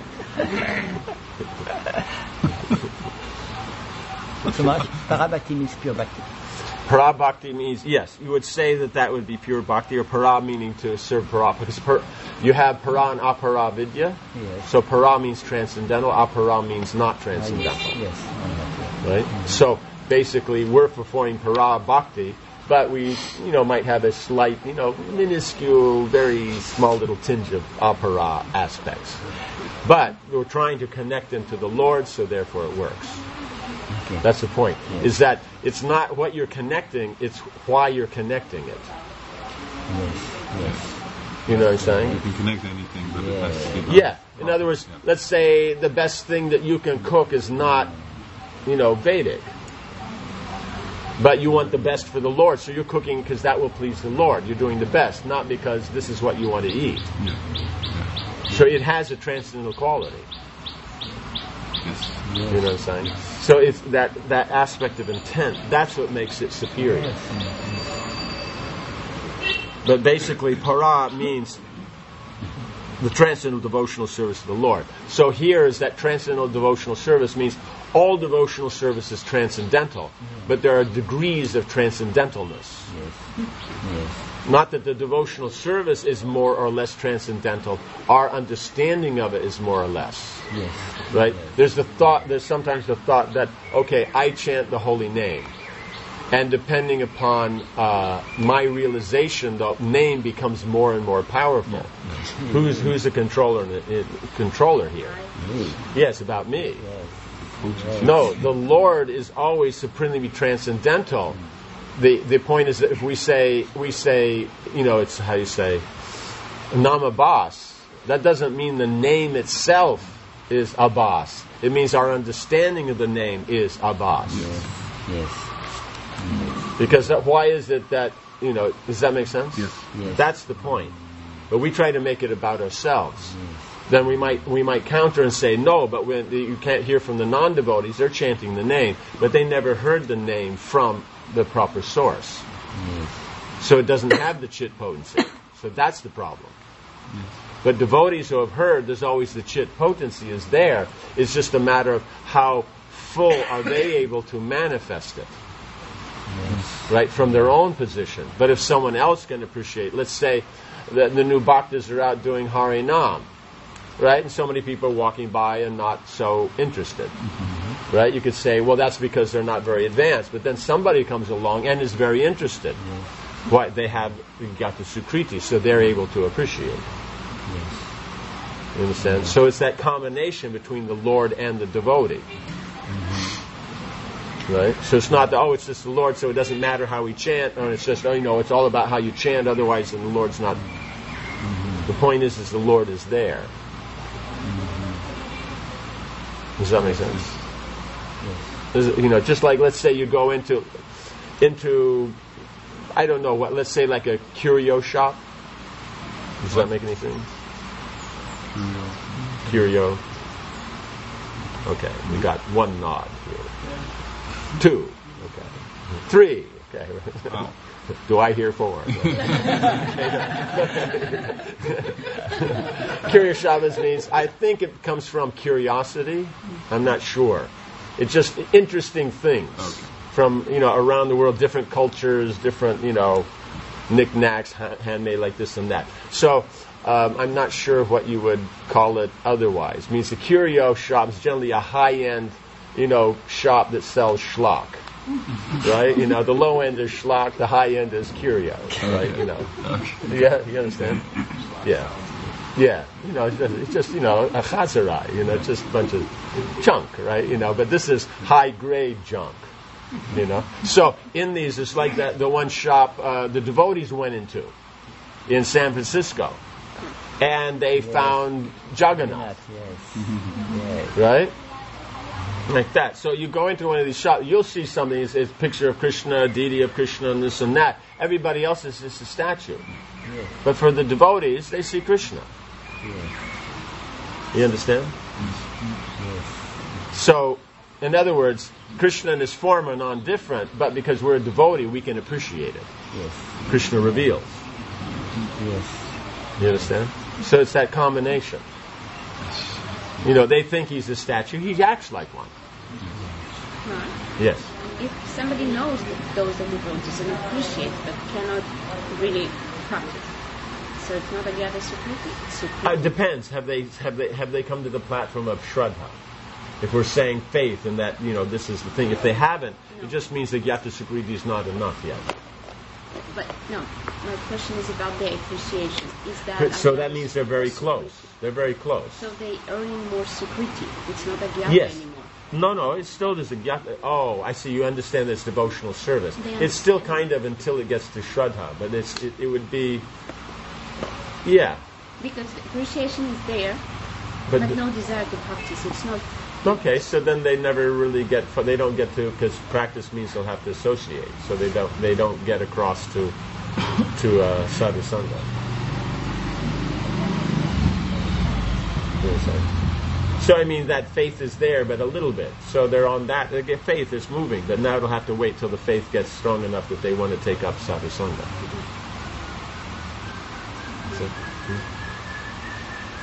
So much. Parabhakti means pure bhakti. Para bhakti means, yes, you would say that that would be pure bhakti, or para meaning to serve para, because per, you have para and apara vidya. Yes. So para means transcendental, apara means not transcendental. Yes. Right? So basically we're performing para bhakti, but we, you know, might have a slight, you know, minuscule, very small little tinge of apara aspects. But we're trying to connect them to the Lord, so therefore it works. Okay. That's the point. Yes. Is that it's not what you're connecting, it's why you're connecting it. Yes. Yes. You know what I'm You saying? can connect anything, but it has to be done. Yeah. In other words, Yeah. let's say the best thing that you can cook is not, you know, Vedic. But you want the best for the Lord, so you're cooking because that will please the Lord. You're doing the best, not because this is what you want to eat. Yeah. Yeah. So it has a transcendental quality. Yes. You know what I'm saying? So it's that, that aspect of intent, that's what makes it superior. But basically, para means the transcendental devotional service of the Lord. So here is that transcendental devotional service means all devotional service is transcendental, but there are degrees of transcendentalness. Yes. Yes. Not that the devotional service is more or less transcendental. Our understanding of it is more or less. Yes. Right? Yes. There's the thought, there's sometimes the thought that, okay, I chant the holy name. And depending upon uh, my realization, the name becomes more and more powerful. Who's who's the controller uh, controller here? Me. Yes, about me. Yes. Yes. No, the Lord is always supremely transcendental. The the point is that if we say we say you know it's how you say Nam Abbas, that doesn't mean the name itself is Abbas. It means our understanding of the name is Abbas. Yes. Yes. Because that, why is it that, you know, does that make sense? Yes. Yes. That's the point. But we try to make it about ourselves. Then we might we might counter and say, no, but when the, you can't hear from the non-devotees, they're chanting the name, but they never heard the name from the proper source. Yes. So it doesn't have the chit potency. So that's the problem. Yes. But devotees who have heard, there's always the chit potency is there. It's just a matter of how full are they able to manifest it. Yes. Right, from their own position. But if someone else can appreciate, let's say that the new bhaktas are out doing Hari Nam, right, and so many people are walking by and not so interested, mm-hmm. right, you could say, well, that's because they're not very advanced, but then somebody comes along and is very interested. Yes. Why? They have got the sukriti, so they're able to appreciate. Yes. You understand? So it's that combination between the Lord and the devotee. Right? So it's not that, oh, it's just the Lord, so it doesn't matter how we chant, or it's just, oh, you know, it's all about how you chant, otherwise then the Lord's not. Mm-hmm. The point is, is the Lord is there. Mm-hmm. Does that make sense? Yes. Is it, you know, just like, let's say you go into, into, I don't know what, let's say like a curio shop. Does that make any sense? Curio. Okay, we got one nod here. Two. Okay. Three. Okay. Wow. Do I hear four? Curio Shabbos means, I think it comes from curiosity. I'm not sure. It's just interesting things Okay. from, you know, around the world, different cultures, different, you know, knickknacks, ha- handmade like this and that. So, um, I'm not sure what you would call it otherwise. It means the curio shop is generally a high-end, you know, shop that sells schlock. Right? You know, the low end is schlock, the high end is curio. Right? You know. Okay. Yeah, you understand? Yeah. Yeah. You know, it's just, it's just you know, a chazarai, you know, it's just a bunch of junk, right? You know, but this is high grade junk. You know? So in these, it's like that the one shop uh, the devotees went into in San Francisco. And they Yes. found Jagannath. Yes. Yes. Right? Like that. So you go into one of these shops, you'll see something, it's, it's a picture of Krishna, a deity of Krishna, and this and that. Everybody else is just a statue. Yes. But for the devotees, they see Krishna. Yes. You understand? Yes. So, in other words, Krishna and his form are non-different, but because we're a devotee, we can appreciate it. Yes. Krishna reveals. Yes. You understand? So it's that combination. You know, they think he's a statue. He acts like one. Right. Yes. If somebody knows that those are devotees and appreciates but cannot really practice, so it's not a Gyata Sukriti? It's Uh, Sukriti. it depends. Have they have they have they come to the platform of Shraddha? If we're saying faith and that, you know, this is the thing. If they haven't, it just means that Gyata Sukriti is not enough yet. But no, my question is about their appreciation. Is that So a that Gyata means they're very Sukriti? close. They're very close. So they earning more Sukriti. It's not a Gyata Yes. anymore. No, no, it still is a Gyata. Oh, I see. You understand it's devotional service. They It's still understand. kind of until it gets to Shraddha, but it's it, it would be, yeah. Because the appreciation is there, But but, the- no desire to practice. It's not. Okay, so then they never really get. They don't get to, because practice means they'll have to associate. So they don't. They don't get across to to uh, sadhu sangha. You understand? So I mean that faith is there, but a little bit. So they're on that. They get faith is moving, but now they'll have to wait till the faith gets strong enough that they want to take up sadhu sangha. So, hmm.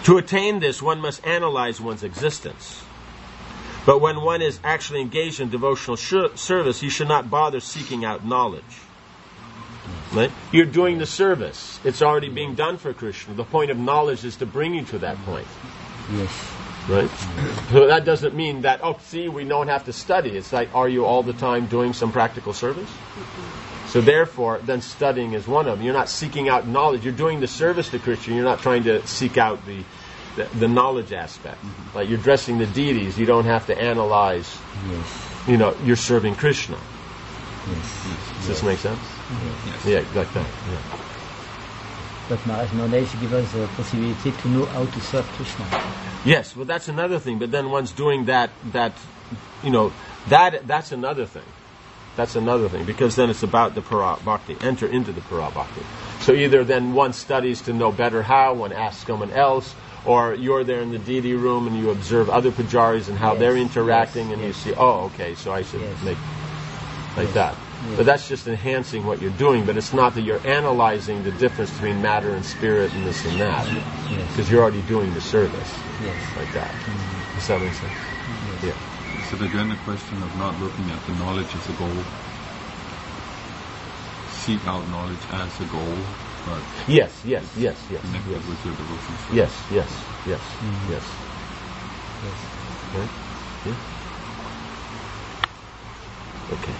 To attain this, one must analyze one's existence. But when one is actually engaged in devotional sh- service, he should not bother seeking out knowledge. Right? You're doing the service. It's already being done for Krishna. The point of knowledge is to bring you to that point. Yes. Right? So that doesn't mean that, oh, see, we don't have to study. It's like, are you all the time doing some practical service? So therefore, then studying is one of them. You're not seeking out knowledge. You're doing the service to Krishna. You're not trying to seek out the the, the knowledge aspect. Mm-hmm. Like you're dressing the deities. You don't have to analyze. Yes. You know, you're serving Krishna. Yes. Does this make sense? Yes. Yeah, like that. Yeah. But Maharaj, knowledge gives us the possibility to know how to serve Krishna. Yes, well, that's another thing. But then one's doing that, that, you know, that that's another thing. That's another thing, because then it's about the para bhakti. Enter into the para bhakti. So either then one studies to know better how, one asks someone else, or you're there in the deity room and you observe other pujaris and how Yes, they're interacting, yes, and yes. you see, oh, okay, so I should Yes. make like Yes. that. Yes. But that's just enhancing what you're doing, but it's not that you're analyzing the difference between matter and spirit and this and that, Yes. because you're already doing the service Yes. like that. Mm-hmm. Does that make sense? Yes. Yeah. Is it again a question of not looking at the knowledge as a goal? Seek out knowledge as a goal, but Yes, yes, yes, yes, connect yes. it with your devotion service. Yes, yes, yes, Mhm. yes. Yes. Right? Yeah. Okay.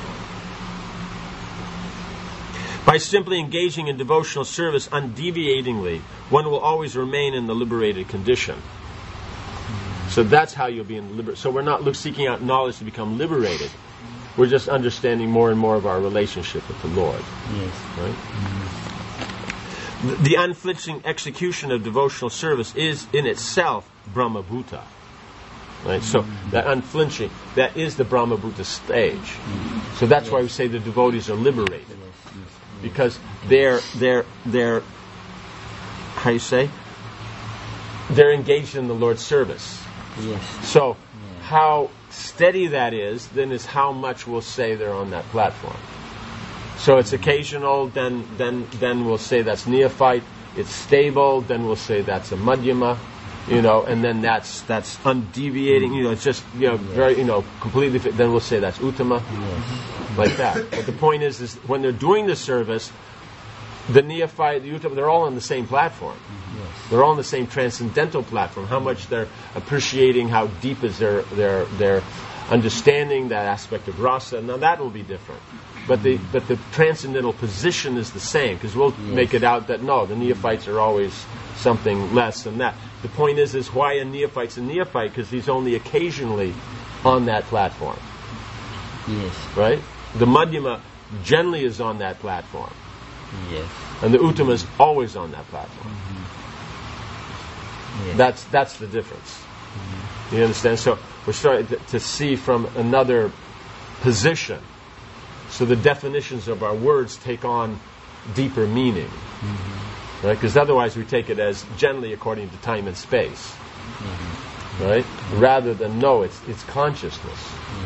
By simply engaging in devotional service undeviatingly, one will always remain in the liberated condition. So that's how you'll be in the liber- So we're not look, seeking out knowledge to become liberated. We're just understanding more and more of our relationship with the Lord. Yes. Right? The, the unflinching execution of devotional service is in itself Brahma Bhuta. Right? So that unflinching, that is the Brahma Bhuta stage. So that's why we say the devotees are liberated. Because they're they're they're how you say? They're engaged in the Lord's service. Yes. So how steady that is, then is how much we'll say they're on that platform. So it's occasional, then then then we'll say that's neophyte. It's stable, then we'll say that's a madhyama, you know, and then that's that's undeviating, you know, it's just you know very you know completely. Fit, then we'll say that's uttama, like that. But the point is, is when they're doing the service, the neophyte, the uttama, they're all on the same platform. Yes. They're all on the same transcendental platform. How much they're appreciating, how deep is their their their understanding that aspect of rasa. Now that will be different, but the but the transcendental position is the same, because we'll Yes. make it out that no, the neophytes are always something less than that. The point is, is why a neophyte's a neophyte, because he's only occasionally on that platform, Yes. right? The madhyama generally is on that platform, Yes. and the uttama is always on that platform. Yes. That's that's the difference. You understand? So we're starting to, to see from another position. So the definitions of our words take on deeper meaning, Mm-hmm. right? Because otherwise we take it as generally according to time and space, Mm-hmm. right? Rather than no, it's it's consciousness.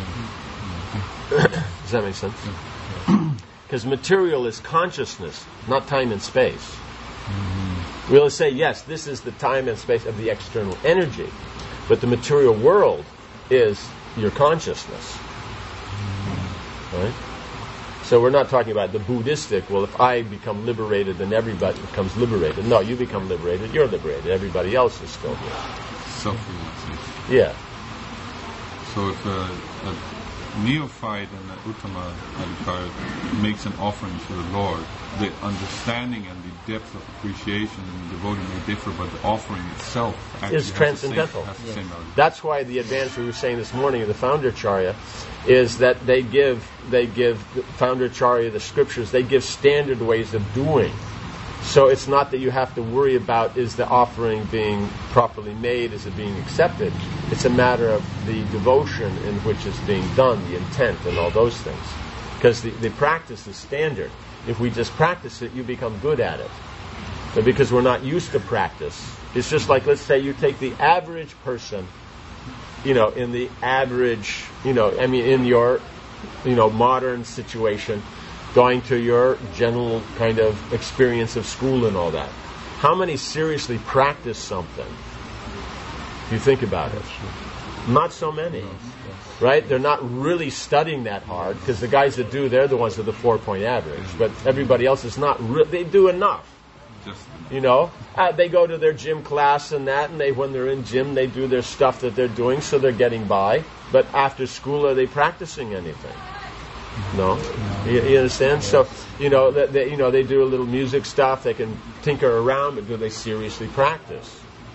Does that make sense? Because material is consciousness, not time and space. We'll say, yes, this is the time and space of the external energy, but the material world is your consciousness. Right? So we're not talking about the Buddhistic, well, if I become liberated, then everybody becomes liberated. No, you become liberated, you're liberated. Everybody else is still here. Self-realization. Yeah. So if a, a neophyte and an uttama adhikar makes an offering to the Lord, the understanding and the depth of appreciation and devotee may differ, but the offering itself actually Is has transcendental. The same, has the same value. That's why the advantage we were saying this morning of the Founderacharya is that they give they give the Founderacharya, the scriptures, they give standard ways of doing. So it's not that you have to worry about is the offering being properly made, is it being accepted. It's a matter of the devotion in which it's being done, the intent and all those things. Because the, the practice is standard. If we just practice it, you become good at it. But because we're not used to practice, it's just like, let's say you take the average person, you know, in the average, you know, I mean, in your, you know, modern situation, going to your general kind of experience of school and all that. how many seriously practice something? If you think about it. Not so many. Right? They're not really studying that hard, because the guys that do, they're the ones with the four-point average. But everybody else is not, re- they do enough. Just You know, uh, they go to their gym class and that, and they, when they're in gym, they do their stuff that they're doing, so they're getting by. But after school, are they practicing anything? No, you, you understand? So, you know, that they, you know, they do a little music stuff. They can tinker around, but do they seriously practice?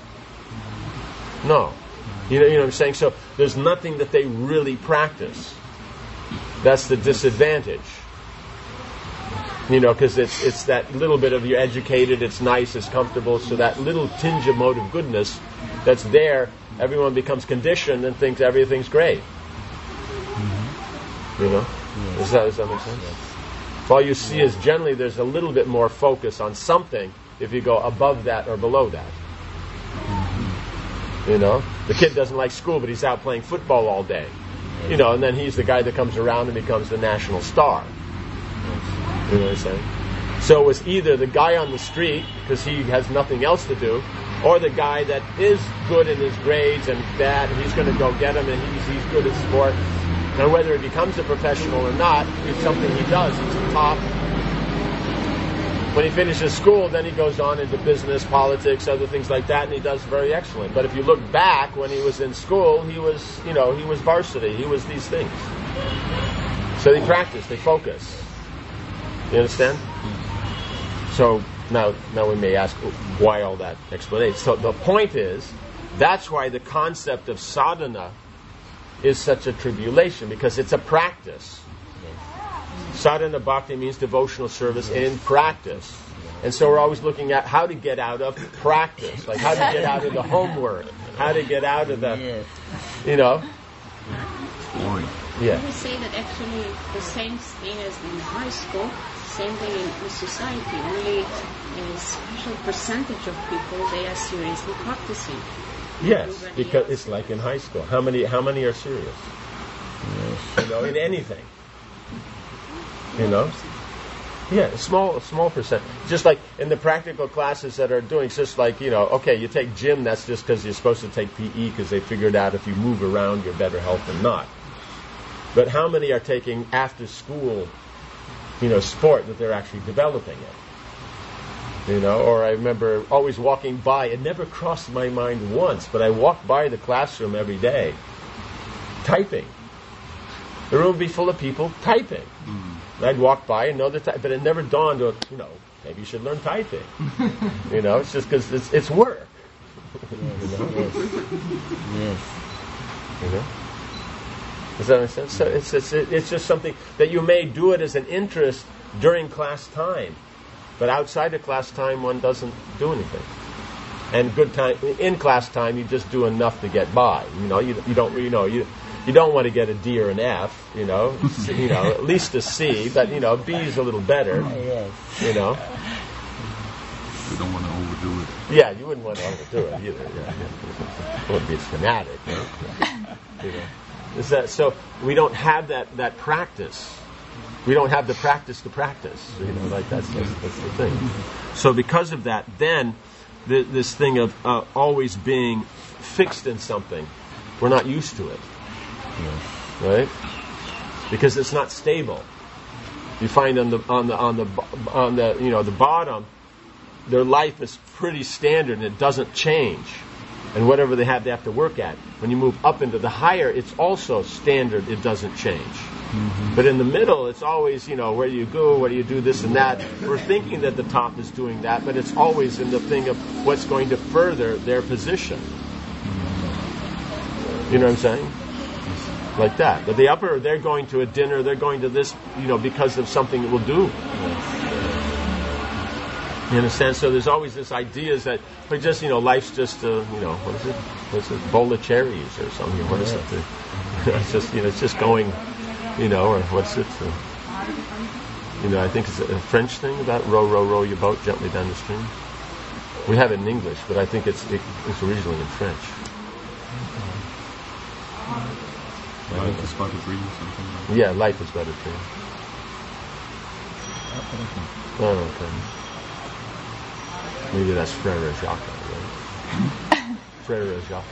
No. You know, you know what I'm saying? So there's nothing that they really practice. That's the disadvantage. You know, because it's it's that little bit of you're educated, it's nice, it's comfortable, so that little tinge of mode of goodness that's there, everyone becomes conditioned and thinks everything's great. You know? Yes. Does that, does that make sense? If all you see is generally there's a little bit more focus on something if you go above that or below that. You know? The kid doesn't like school, but he's out playing football all day. You know, and then he's the guy that comes around and becomes the national star. You know what I'm saying? So it was either the guy on the street, because he has nothing else to do, or the guy that is good in his grades and that, and he's going to go get him, and he's, he's good at sport. And whether he becomes a professional or not, it's something he does. He's the top. When he finishes school, then he goes on into business, politics, other things like that, and he does very excellent. But if you look back, when he was in school, he was, you know, he was varsity. He was these things. So they practice, they focus. You understand? So now, now we may ask why all that explanation. So the point is, that's why the concept of sadhana is such a tribulation, because it's a practice. Sadhana bhakti means devotional service in practice. And so we're always looking at how to get out of practice, like how to get out of the homework, how to get out of the, you know. Yeah. We say that actually the same thing as in high school, same thing in, in society. Only a special percentage of people, they are seriously practicing. Yes, Everybody because else. it's like in high school. How many? How many are serious? You know, in anything. You know. Yeah, a small, a small percent. Just like in the practical classes that are doing, it's just like, you know, okay, you take gym. That's just because you're supposed to take P E because they figured out if you move around, you're better health than not. But how many are taking after school, you know, sport that they're actually developing it? You know, or I remember always walking by. It never crossed my mind once, but I walked by the classroom every day, typing. The room would be full of people typing. Mm. And I'd walk by and know the type, but it never dawned on, you know, maybe you should learn typing. You know, it's just because it's, it's work. Yes. You know? Yes. Yes. You know? Does that make sense? So it's, it's it's just something that you may do it as an interest during class time, but outside of class time, one doesn't do anything. And good time in class time, you just do enough to get by. You know, you you don't you know you you don't want to get a D or an F. You know, you know at least a C, but you know B is a little better. Yes. You know. You don't want to overdo it. Yeah, you wouldn't want to overdo it either. Yeah, yeah. You wouldn't be a fanatic. You know? You know. Is that so? We don't have that, that practice. We don't have the practice to practice. You know, like that's that's, that's the thing. So because of that, then the, this thing of uh, always being fixed in something, we're not used to it, right? Because it's not stable. You find on the on the on the on the you know the bottom, their life is pretty standard and it doesn't change. And whatever they have, they have to work at. When you move up into the higher, it's also standard. It doesn't change. Mm-hmm. But in the middle, it's always, you know, where do you go, where do you do this and that. We're thinking that the top is doing that, but it's always in the thing of what's going to further their position. You know what I'm saying? Like that. But the upper, they're going to a dinner, they're going to this, you know, because of something it will do. You understand? So there's always this idea is that, but just, you know, life's just, uh, you know, what is it? What's it? Bowl of cherries or something. What is it? It's just, you know, it's just going, you know, or what's it? Uh, you know, I think it's a French thing about row, row, row your boat gently down the stream. We have it in English, but I think it's it, it's originally in French. Life is but a dream, something like that. Yeah, life is but a dream. Oh, okay. Maybe that's Frere Jacques, right? Frere Jacques.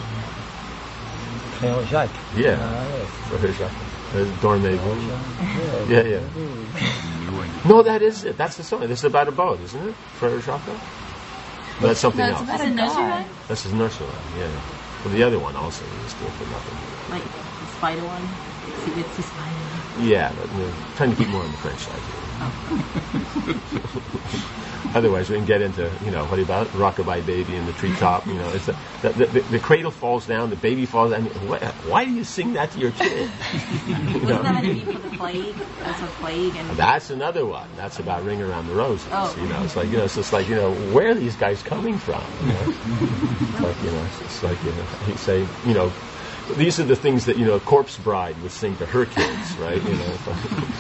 Frère Jacques. Yeah. Ah, yes. Frere Jacques. Uh, Dorme vous. Yeah. Yeah, yeah. No, that is it. That's the song. This is about a boat, isn't it? Frere Jacques? No, that's something No, it's else. about a nursery rhyme? That's his nursery rhyme, yeah. But the other one also is good for nothing. Like the spider one? It's the, it's the spider one. Yeah, but we're trying to keep more on the French side here. Otherwise, we can get into, you know, what about Rockabye Baby and the treetop? You know, it's a, the, the, the cradle falls down, the baby falls down. Why, why do you sing that to your kid? You Wasn't know? that meant to be for the plague? That's a plague and That's another one. That's about Ring Around the Roses. Oh. You know, it's like, you know, it's just like, you know, where are these guys coming from? You know? It's like, you know, it's like, you know, he'd say, you know, these are the things that, you know, a corpse bride would sing to her kids, right? You know. It's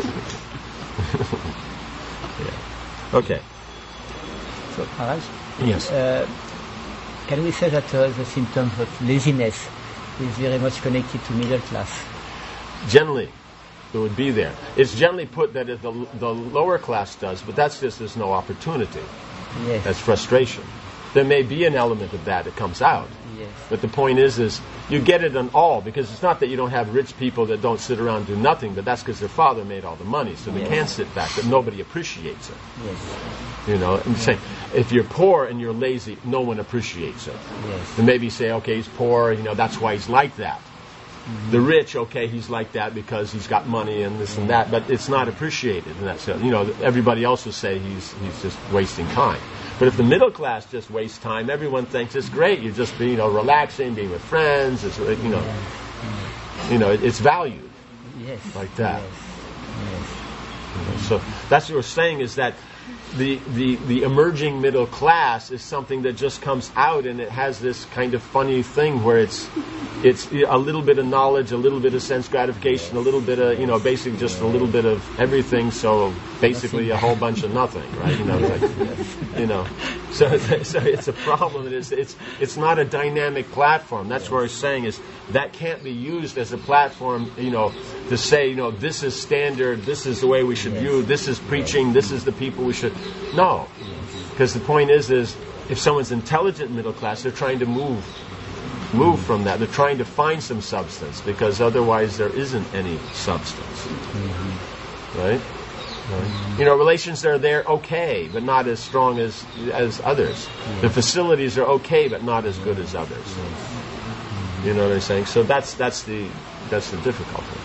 like yeah. Okay. So, Maharaj, Yes. uh, can we say that uh, the symptoms of laziness is very much connected to middle class? Generally, it would be there. It's generally put that it, the, the lower class does, but that's just there's no opportunity. Yes. That's frustration. There may be an element of that that comes out. Yes. But the point is, is you get it on all, because it's not that you don't have rich people that don't sit around and do nothing, but that's because their father made all the money, so they Yes. can't sit back, but nobody appreciates it. Yes. You know, and say, if you're poor and you're lazy, no one appreciates it. Yes. And maybe say, okay, he's poor, you know, that's why he's like that. The rich, okay, he's like that because he's got money and this and that, but it's not appreciated. And that's, you know, everybody else will say he's he's just wasting time. But if the middle class just wastes time, everyone thinks it's great. You're just, you know, relaxing, being with friends. It's, you know, you know, it, it's valued Yes. like that. Yes. You know, so that's what we're saying is that the, the the emerging middle class is something that just comes out, and it has this kind of funny thing where it's it's a little bit of knowledge, a little bit of sense gratification, a little bit of, you know, basically just a little bit of everything. So basically a whole bunch of nothing, right? You know, like, you know. So so it's a problem. It is it's it's not a dynamic platform. That's what we're saying is that can't be used as a platform, you know, to say, you know, this is standard, this is the way we should view, this is preaching, this is the people we should. No, because the point is, is if someone's intelligent middle class, they're trying to move, move from that. They're trying to find some substance, because otherwise there isn't any substance, right? Right. You know, relations are there, okay, but not as strong as as others. The facilities are okay, but not as good as others. You know what I'm saying? So that's that's the that's the difficulty.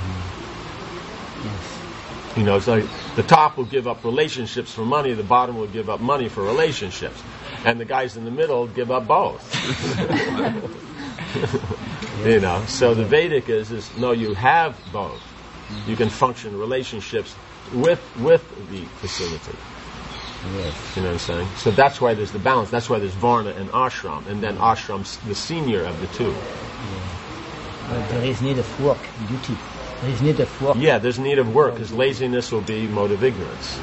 You know, it's like the top will give up relationships for money, the bottom will give up money for relationships, and the guys in the middle give up both. You know, so the Vedic is is no, you have both. You can function in relationships with with the facility. Yes. You know what I'm saying? So that's why there's the balance. That's why there's Varna and Ashram, and then Ashram's the senior of the two. But there is need of work, duty. There is need of work. Yeah, there's need of work, because laziness will be mode of ignorance.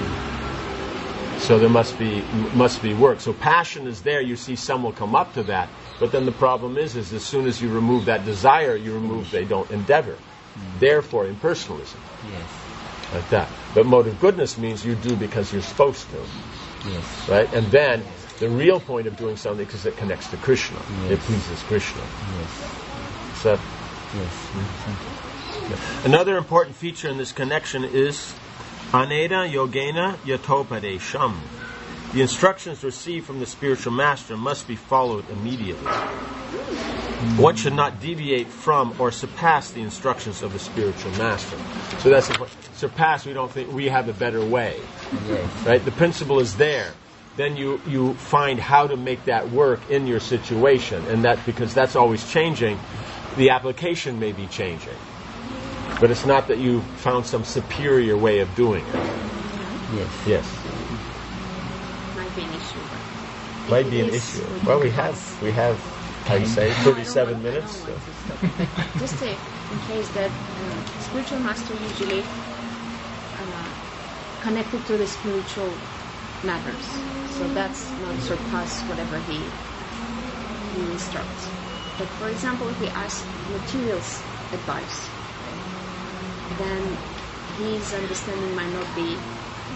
So there must be must be work. So passion is there. You see, some will come up to that, but then the problem is, is as soon as you remove that desire, you remove they don't endeavor. Therefore, impersonalism. Yes. Like that. But mode of goodness means you do because you're supposed to. Yes. Right? And then the real point of doing something is it connects to Krishna. Yes. It pleases Krishna. Yes. So Yes. Thank you. Another important feature in this connection is Aneda Yogena Yatopadesham. The instructions received from the spiritual master must be followed immediately. One should not deviate from or surpass the instructions of the spiritual master. So that's the point. Surpass, we don't think we have a better way. Yes. Right? The principle is there. Then you, you find how to make that work in your situation. And that, because that's always changing, the application may be changing. But it's not that you found some superior way of doing it. Yes. Yes. Might be an issue. Might be an It is issue. with Well, we because- have, we have, how you say, thirty-seven minutes. So. Just to, in case that uh, spiritual master usually uh, connected to the spiritual matters, so that's not surpass whatever he he instructs. But for example, if he asks materials advice, then his understanding might not be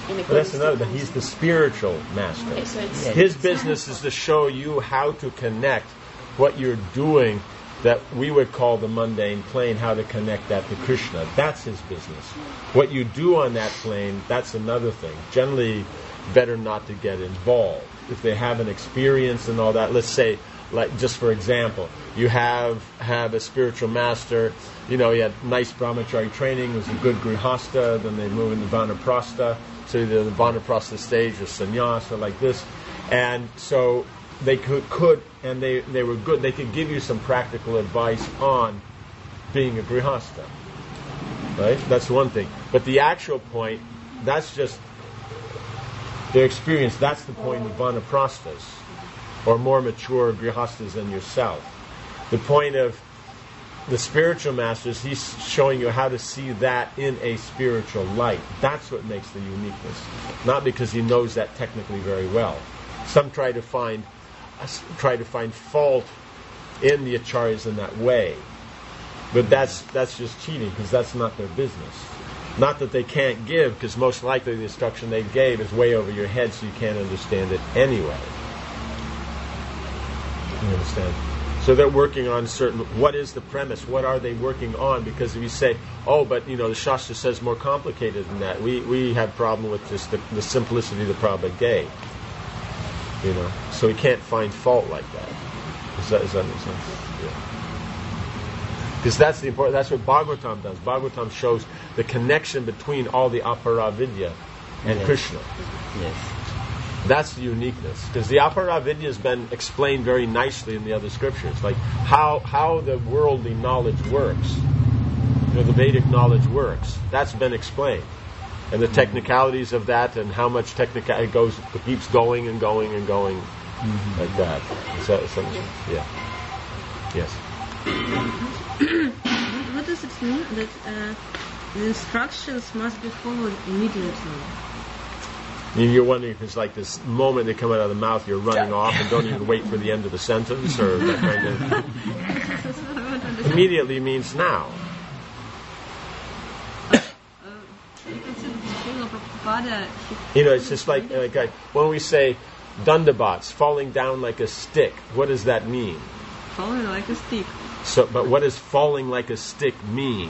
in But that's accordance another, to but he's the spiritual master. Okay, so it's- His business is to show you how to connect what you're doing that we would call the mundane plane, how to connect that to Krishna. That's his business. What you do on that plane, that's another thing. Generally, better not to get involved. If they have an experience and all that, let's say, like just for example, you have have a spiritual master, you know, he had nice brahmachari training, was a good grihasta, then they move into vanaprastha, so either the vanaprastha stage or sannyas or like this. And so they could, could and they, they were good, they could give you some practical advice on being a grihasta. Right? That's one thing. But the actual point, that's just their experience, that's the point of vanaprasthas, or more mature grihastas than yourself. The point of the spiritual masters, he's showing you how to see that in a spiritual light. That's what makes the uniqueness. Not because he knows that technically very well. Some try to find try to find fault in the acharyas in that way. But that's that's just cheating, because that's not their business. Not that they can't give, because most likely the instruction they gave is way over your head, so you can't understand it anyway. You understand? So they're working on certain, what is the premise? What are they working on? Because if you say, oh, but, you know, the Shastra says more complicated than that, we, we have problem with just the, the simplicity the Prabhupada gave. You know? So we can't find fault like that. Does that, does that make sense? Yeah. Because that's the important, that's what Bhagavatam does. Bhagavatam shows the connection between all the Aparavidya and Yes. Krishna. Yes. That's the uniqueness, because the Aparavidya has been explained very nicely in the other scriptures, like how how the worldly knowledge works, you know, the Vedic knowledge works. That's been explained, and the technicalities of that, and how much technica it goes, it keeps going and going and going, mm-hmm. like that. Is that something? Yeah. Yes. What does it mean that uh, the instructions must be followed immediately? You're wondering if it's like this moment they come out of the mouth, you're running off and don't even wait for the end of the sentence, or that kind of... Immediately means now. Uh, you can see the Srila Prabhupada, he- You know, it's just like, like I, when we say dandabats, falling down like a stick, what does that mean? following like a stick. So, but what does falling like a stick mean?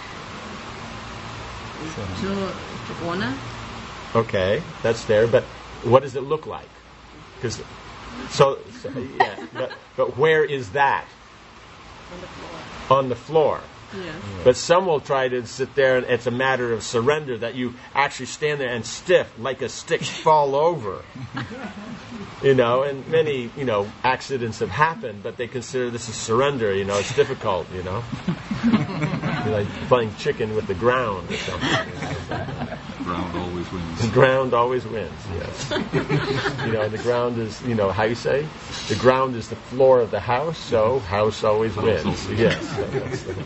To, to honor. Okay, that's there, but what does it look like? Because, so, so, yeah, but, but where is that? On the floor. On the floor. Yes. But some will try to sit there, and it's a matter of surrender, that you actually stand there and stiff, like a stick, fall over. You know, and many, you know, accidents have happened, but they consider this is surrender, you know, it's difficult, you know. You're like playing chicken with the ground or something. Ground always wins. The ground always wins, yes. You know, the ground is, you know, how you say? The ground is the floor of the house, so house always House wins. always wins. Yes. That's the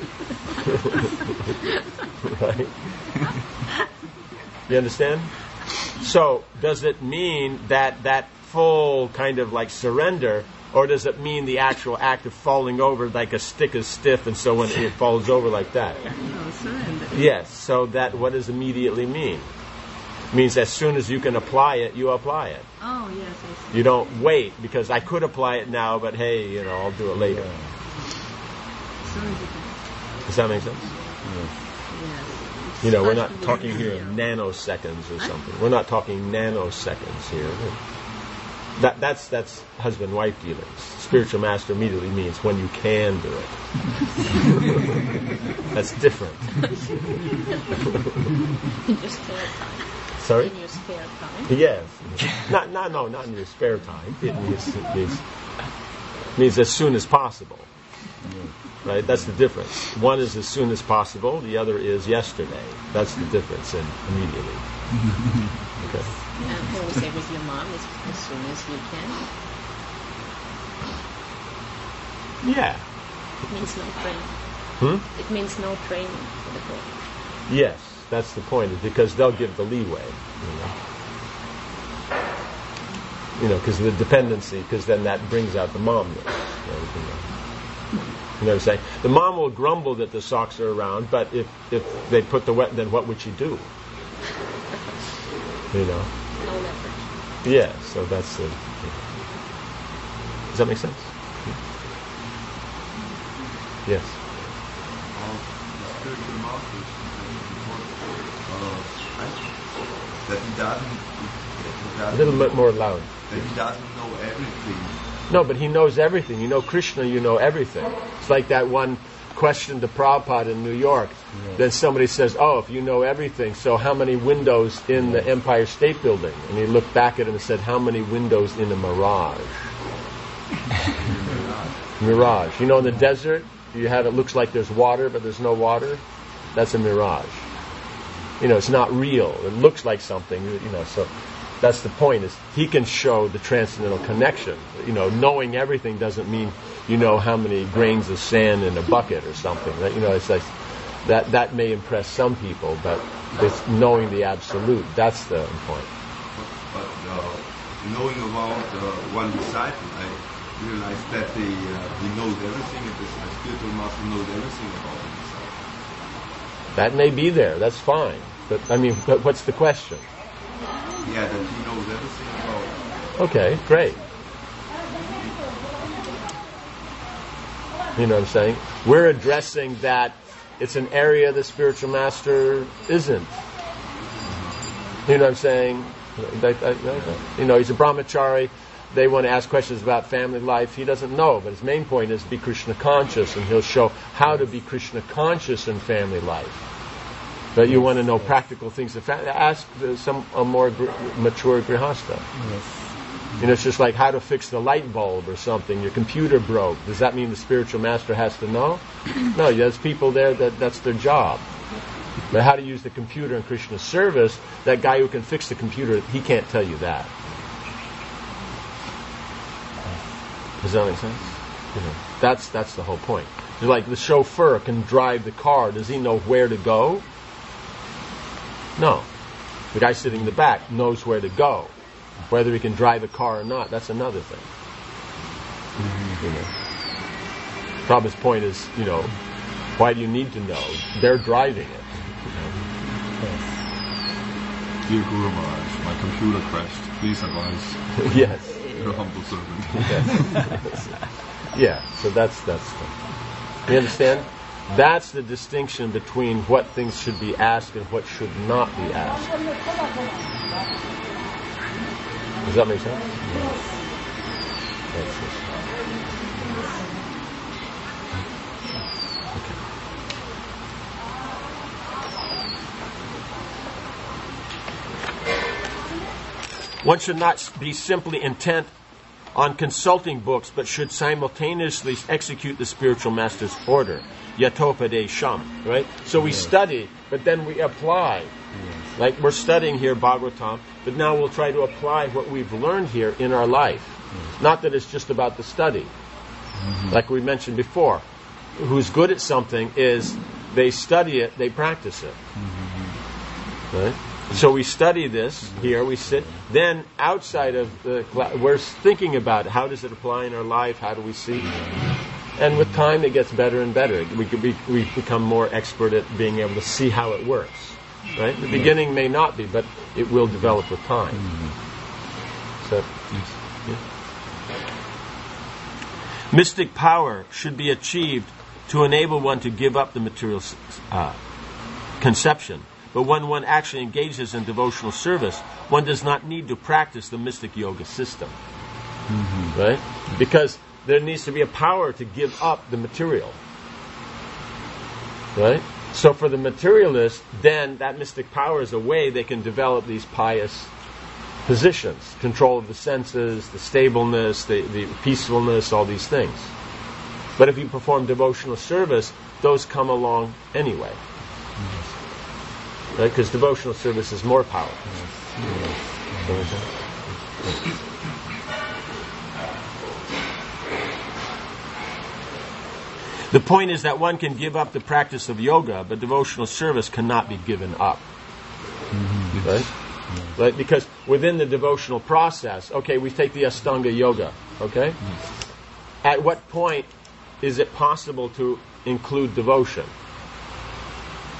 right? You understand? So, does it mean that that full kind of like surrender, or does it mean the actual act of falling over like a stick is stiff, and so when it falls over like that? No, surrender. Yes, so that, what does immediately mean? It means as soon as you can apply it, you apply it. Oh, yes, I see. You don't wait, because I could apply it now, but hey, you know, I'll do it later. Surrender. Does that make sense? Yes. You know, we're Such not a talking word. here in nanoseconds or something. We're not talking nanoseconds here. That, that's that's husband-wife dealings. Spiritual master immediately means when you can do it. That's different. In your spare time. Sorry? In your spare time. Yes. Not, not, no, not in your spare time. It means, it means, means as soon as possible. Right? That's the difference. One is as soon as possible. The other is yesterday. That's the difference in immediately. Okay. And when we say with your mom, it's as soon as you can. Yeah. It means no training. Hmm? It means no training for the boy. Yes, that's the point. Is because they'll give the leeway. You know. You know, because of the dependency. Because then that brings out the momness. You know, you know. You know what I'm saying? The mom will grumble that the socks are around, but if, if they put the wet, then what would she do? You know? No effort. Yeah, so that's the... Does that make sense? Yes. Uh, the spiritual master, uh, that he doesn't, he doesn't... A little bit more loud. That he doesn't know everything. No, but he knows everything. You know Krishna, you know everything. It's like that one question to Prabhupada in New York. Yeah. Then somebody says, oh, if you know everything, so how many windows in the Empire State Building? And he looked back at him and said, how many windows in a mirage? Mirage. You know, in the desert, you have, it looks like there's water, but there's no water. That's a mirage. You know, it's not real. It looks like something, you know, so that's the point, is he can show the transcendental connection. You know, knowing everything doesn't mean you know how many grains of sand in a bucket or something. That, you know, it's like that that may impress some people, but it's knowing the absolute, that's the point. But, but uh, knowing about uh, one disciple, I realized that the, uh, he knows everything, and the spiritual master knows everything about the disciple. That may be there, that's fine. But I mean, but what's the question? Yeah, that he knows everything about. Okay, great. You know what I'm saying? We're addressing that it's an area the spiritual master isn't. You know what I'm saying? You know, he's a brahmachari. They want to ask questions about family life. He doesn't know, but his main point is be Krishna conscious, and he'll show how to be Krishna conscious in family life. But you want to know practical things. Ask some a more gr- mature grihastha. Yes. You know, it's just like how to fix the light bulb or something. Your computer broke. Does that mean the spiritual master has to know? No, there's people there that that's their job. But how to use the computer in Krishna's service, that guy who can fix the computer, he can't tell you that. Does that make sense? You know, that's that's the whole point. It's like the chauffeur can drive the car. Does he know where to go? No. The guy sitting in the back knows where to go. Whether he can drive a car or not, that's another thing. Mm-hmm. You know. Prabhupada's point is, you know, why do you need to know? They're driving it. Yes. Dear Guru Maharaj, my computer crashed. Please advise. Yes. Your humble servant. Yes. Yeah, so that's, that's the... You understand? That's the distinction between what things should be asked and what should not be asked. Does that make sense? Yes. That's it. Okay. One should not be simply intent on consulting books, but should simultaneously execute the spiritual master's order. Yatopadesham, right? So we yes. study, but then we apply. Yes. Like we're studying here Bhagavatam, but now we'll try to apply what we've learned here in our life. Yes. Not that it's just about the study. Mm-hmm. Like we mentioned before, who's good at something is they study it, they practice it. Mm-hmm. Right? So we study this here, we sit. Then outside of the class, we're thinking about how does it apply in our life, how do we see? And with time it gets better and better. We could be, we become more expert at being able to see how it works. Right? The beginning may not be, but it will develop with time. So, yeah. Mystic power should be achieved to enable one to give up the material uh, conception. But when one actually engages in devotional service, one does not need to practice the mystic yoga system. Mm-hmm. Right? Because there needs to be a power to give up the material. Right? So for the materialist, then that mystic power is a way they can develop these pious positions. Control of the senses, the stableness, the, the peacefulness, all these things. But if you perform devotional service, those come along anyway. Mm-hmm. Right? Because devotional service is more powerful. Yes. Yes. The point is that one can give up the practice of yoga, but devotional service cannot be given up. Mm-hmm. Right? Yes. Right? Because within the devotional process, okay, we take the Ashtanga yoga, okay? Yes. At what point is it possible to include devotion?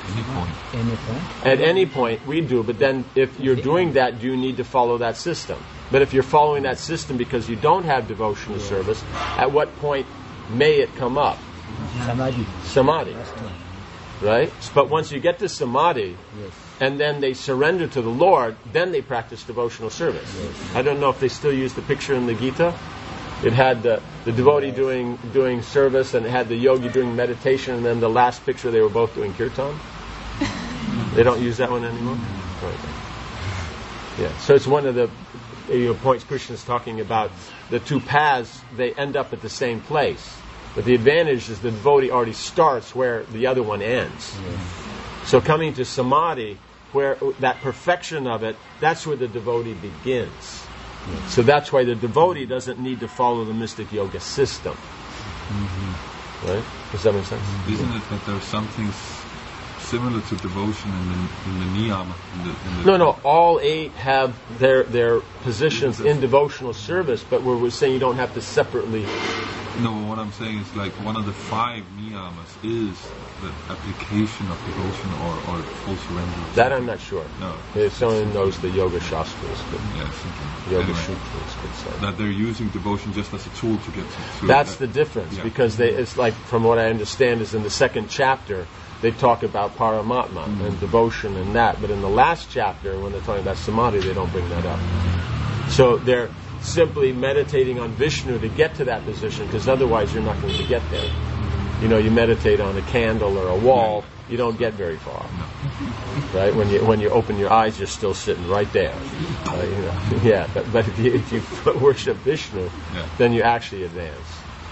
Any point. Any point. At any point, we do, but then if you're doing that, you need to follow that system. But if you're following that system because you don't have devotional service, at what point may it come up? Samadhi. Samadhi. Right? But once you get to Samadhi, Yes. and then they surrender to the Lord, then they practice devotional service. Yes. I don't know if they still use the picture in the Gita. It had the, the devotee doing doing service, and it had the yogi doing meditation, and then the last picture they were both doing kirtan. They don't use that one anymore? Right. Yeah. So it's one of the you know, points Krishna is talking about. The two paths, they end up at the same place. But the advantage is the devotee already starts where the other one ends. Yes. So coming to Samadhi, where that perfection of it, that's where the devotee begins. Yes. So that's why the devotee doesn't need to follow the mystic yoga system. Mm-hmm. Right? Does that make sense? Isn't it that there are some things similar to devotion in the, in the niyama? In the, in the No, no. All eight have their their positions in devotional service, but we're, we're saying you don't have to separately. No, what I'm saying is like one of the five niyamas is the application of devotion or, or full surrender. That I'm not sure. No. If someone knows the Yoga Shastras, but Yes. Yoga Anyway, Sutras could say. that they're using devotion just as a tool to get to. That's that. the difference, Yeah. because they, it's like, from what I understand, is in the second chapter, they talk about Paramatma Mm-hmm. and devotion and that, but in the last chapter, when they're talking about Samadhi, they don't bring that up. So they're simply meditating on Vishnu to get to that position, because otherwise you're not going to get there. You know, you meditate on a candle or a wall, you don't get very far. Right? When you when you open your eyes, you're still sitting right there. Uh, you know? Yeah, but, but if you, if you worship Vishnu, Yeah. then you actually advance.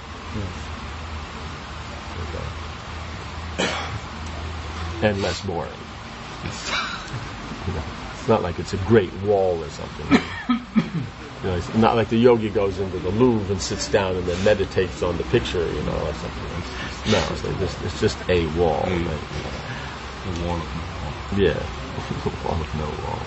Okay. And less boring. You know, it's not like it's a great wall or something. You know, it's not like the yogi goes into the Louvre and sits down and then meditates on the picture, you know, or something. No, it's, like just, it's just a wall. A- Right? The wall of no wall. Yeah, wall of no wall.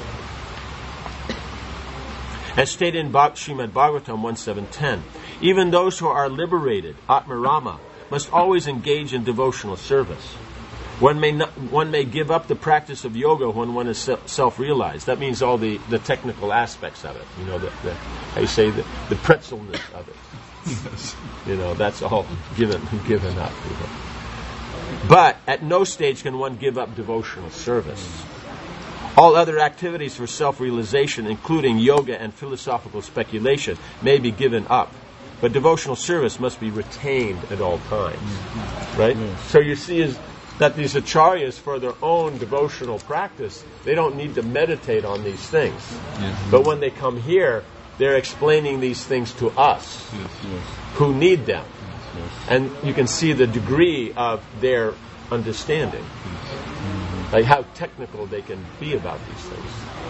As stated in Bhag- Srimad Bhagavatam one seven ten, even those who are liberated, Atmarama, must always engage in devotional service. One may not, one may give up the practice of yoga when one is se- self-realized. That means all the, the technical aspects of it. You know, the, the how you say the, the pretzelness of it. Yes. You know, that's all given given up. You know. But at no stage can one give up devotional service. All other activities for self-realization, including yoga and philosophical speculation, may be given up. But devotional service must be retained at all times. Right? So you see is that these acharyas, for their own devotional practice, they don't need to meditate on these things. Yes. But when they come here, they're explaining these things to us, Yes. who need them. And you can see the degree of their understanding. Like how technical they can be about these things.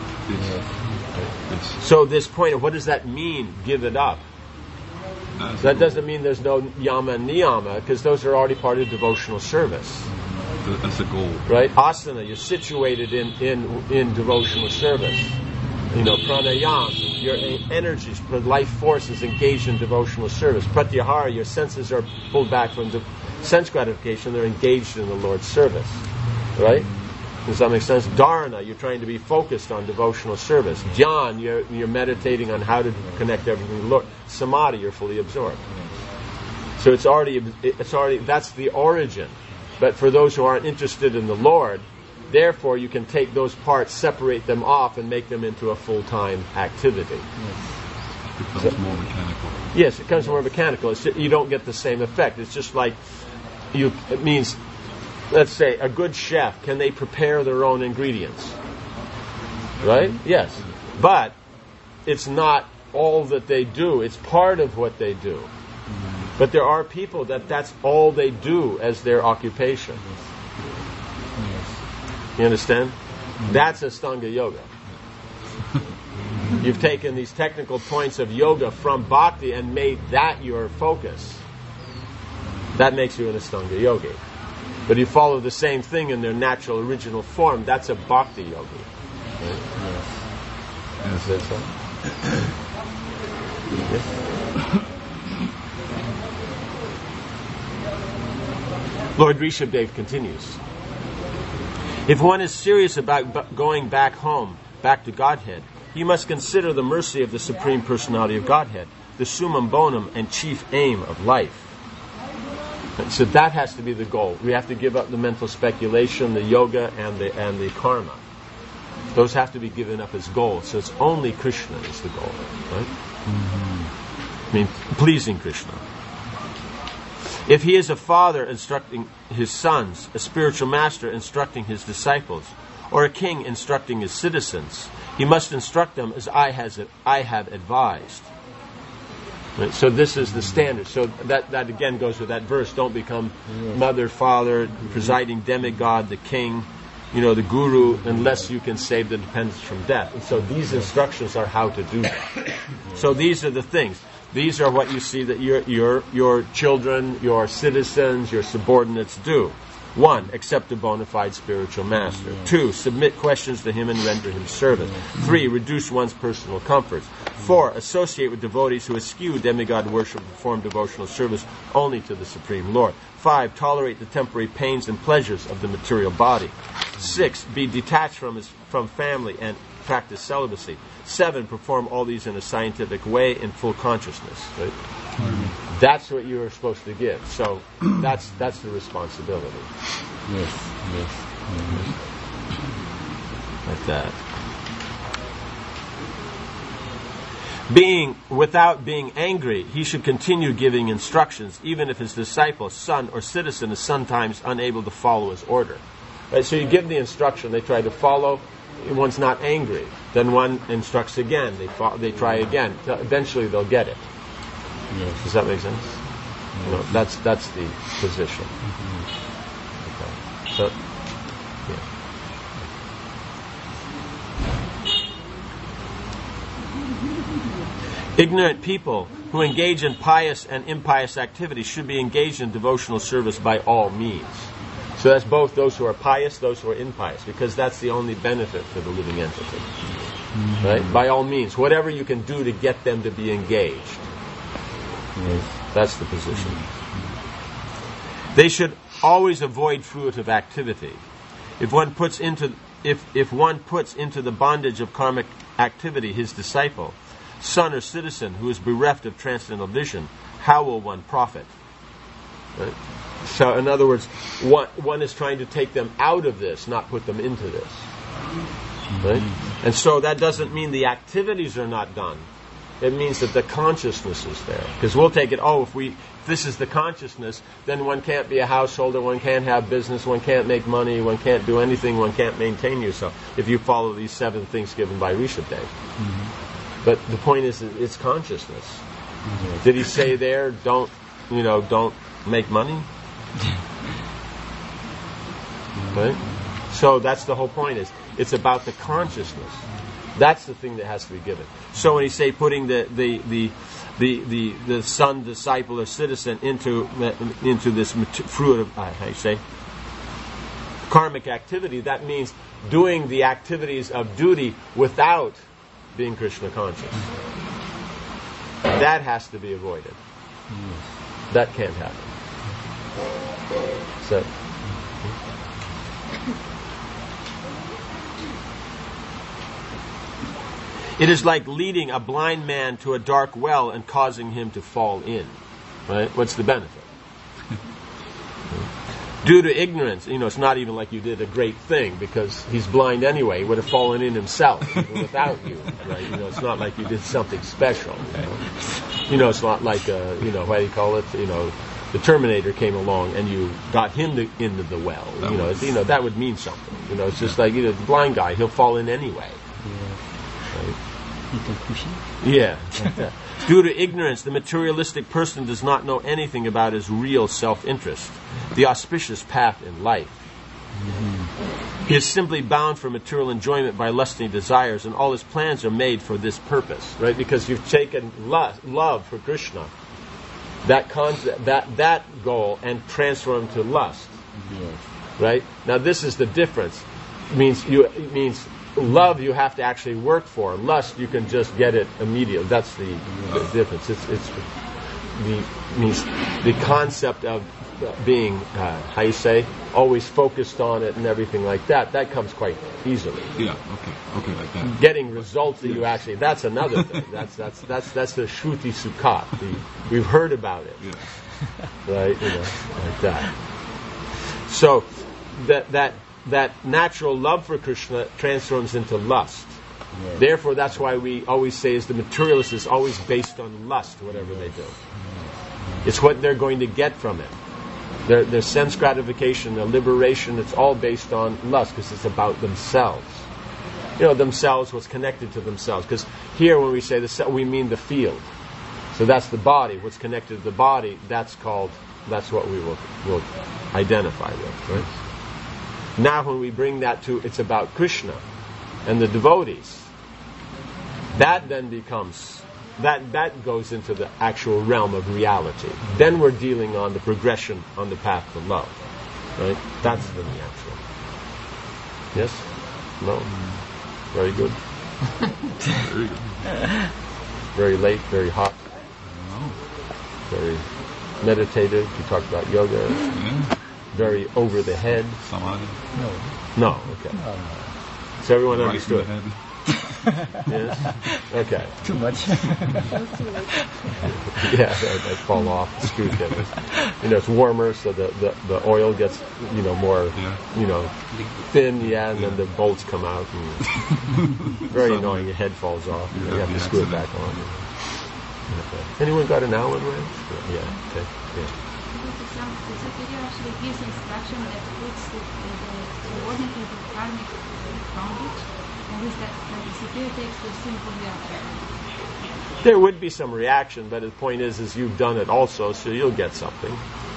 Yes. So this point of what does that mean, give it up? That's That doesn't mean there's no yama and niyama, because those are already part of devotional service. That's a goal. Right? Asana, you're situated in, in, in devotional service. You know, pranayam, your energies, life force is engaged in devotional service. Pratyahara, your senses are pulled back from the sense gratification, they're engaged in the Lord's service. Right? Does that make sense? Dharana, you're trying to be focused on devotional service. Dhyan, you're, you're meditating on how to connect everything to the Lord. Samadhi, you're fully absorbed. So it's already, it's already, that's the origin. But for those who aren't interested in the Lord, therefore you can take those parts, separate them off, and make them into a full-time activity. It becomes So- more mechanical. Yes, it becomes more mechanical. It's just, you don't get the same effect. It's just like you. It means, let's say, a good chef, can they prepare their own ingredients? Right? Yes. But it's not all that they do. It's part of what they do. But there are people that that's all they do as their occupation. You understand? That's Astanga Yoga. You've taken these technical points of yoga from bhakti and made that your focus. That makes you an Astanga yogi. But you follow the same thing in their natural original form, that's a bhakti yogi. Right? Yes. Is that so? Yes. Lord Rishabdev continues. If one is serious about b- going back home, back to Godhead, he must consider the mercy of the Supreme Personality of Godhead, the summum bonum and chief aim of life. And so that has to be the goal. We have to give up the mental speculation, the yoga, and the and the karma. Those have to be given up as goals. So it's only Krishna is the goal, right? Mm-hmm. I mean, pleasing Krishna. If he is a father instructing his sons, a spiritual master instructing his disciples, or a king instructing his citizens, he must instruct them as I has I have advised. Right? So this is the standard. So that, that again goes with that verse. Don't become mother, father, presiding demigod, the king, you know, the guru, unless you can save the dependents from death. And so these instructions are how to do that. So these are the things. These are what you see that your your your children, your citizens, your subordinates do. One, accept a bona fide spiritual master. Two, submit questions to him and render him service. Three, reduce one's personal comforts. Four, associate with devotees who eschew demigod worship and perform devotional service only to the Supreme Lord. Five, tolerate the temporary pains and pleasures of the material body. Six, be detached from his, from family and practice celibacy. Seven, perform all these in a scientific way in full consciousness. Right? Mm-hmm. That's what you are supposed to give. So that's that's the responsibility. Yes, yes. Mm-hmm. Like that. Being without being angry, he should continue giving instructions, even if his disciple, son, or citizen is sometimes unable to follow his order. Right? So you give the instruction, they try to follow. One's not angry. Then one instructs again. They fo- they try again. Eventually they'll get it. Yes. Does that make sense? Yes. You know, that's that's the position. Mm-hmm. Okay. So, yeah. Ignorant people who engage in pious and impious activities should be engaged in devotional service by all means. So that's both those who are pious, those who are impious, because that's the only benefit for the living entity. Mm-hmm. Right? By all means, whatever you can do to get them to be engaged. Yes. That's the position. Mm-hmm. They should always avoid fruitive activity. If one puts into if if one puts into the bondage of karmic activity his disciple, son or citizen who is bereft of transcendental vision, how will one profit? Right? So, in other words, one, one is trying to take them out of this, not put them into this. Right? And so that doesn't mean the activities are not done. It means that the consciousness is there. Because we'll take it, oh, if we if this is the consciousness, then one can't be a householder, one can't have business, one can't make money, one can't do anything, one can't maintain yourself if you follow these seven things given by Rishabdev. Mm-hmm. But the point is, it's consciousness. Mm-hmm. Did he say there, don't, you know, don't make money? Right? So that's the whole point, is it's about the consciousness. That's the thing that has to be given. So when you say putting the the the the, the, the son, disciple, or citizen into into this fruit of uh, how you say karmic activity, that means doing the activities of duty without being Krishna conscious. That has to be avoided. That can't happen. So, it is like leading a blind man to a dark well and causing him to fall in. Right? What's the benefit? Due to ignorance, you know, it's not even like you did a great thing, because he's blind anyway. He would have fallen in himself even without you. Right? You know, it's not like you did something special. You know, you know it's not like uh, you know, what do you call it? You know. The Terminator came along and you got him to, into the well. That you know, was... you know that would mean something. You know, it's just like, you know, the blind guy, he'll fall in anyway. Yeah. Right? Yeah. Due to ignorance, the materialistic person does not know anything about his real self-interest, the auspicious path in life. Mm-hmm. He is simply bound for material enjoyment by lusting desires, and all his plans are made for this purpose, right? Because you've taken love, love for Krishna, that concept, that that goal, and transform to lust. Yes. Right? Now this is the difference. It means you it means love you have to actually work for. Lust you can just get it immediately. That's the, the difference. It's it's the means the concept of being, uh, how you say, always focused on it and everything like that, that comes quite easily. Yeah, okay, okay, like that. Getting results that you actually, that's another thing. That's that's that's that's the Shruti Sukhat. The, we've heard about it. Yes. Right? You know, like that. So that that that natural love for Krishna transforms into lust. Yes. Therefore, that's why we always say is the materialist is always based on lust, whatever they do. It's what they're going to get from it. Their, their sense gratification, their liberation, it's all based on lust because it's about themselves. You know, themselves, what's connected to themselves. Because here when we say the cell, we mean the field. So that's the body. What's connected to the body, that's called, that's what we will, will identify with. Right? Now when we bring that to, it's about Krishna and the devotees, that then becomes... That that goes into the actual realm of reality. Then we're dealing on the progression on the path to love. Right? That's the natural. Yes? No? Very good. Very good. Very late, very hot. Very meditative. You talked about yoga. Yeah. Very over the head. Samadhi. No. No, okay. No. So everyone Right understood. in the head. Yes? Okay. Too much. Yeah, they, they fall off. The screws get it. You know, it's warmer, so the, the, the oil gets, you know, more, Yeah. you know, thin, yeah, and then the bolts come out. And very annoying. Your head falls off. Yeah, You have to the screw it accident. back on. Okay. Anyone got an Allen wrench? Yeah, okay. Yeah. Because some, the superior actually gives instruction that puts the, the, the subordinate into karmic bondage, and with that, that the superior takes the simple reaction. There would be some reaction, but the point is, is you've done it also, so you'll get something.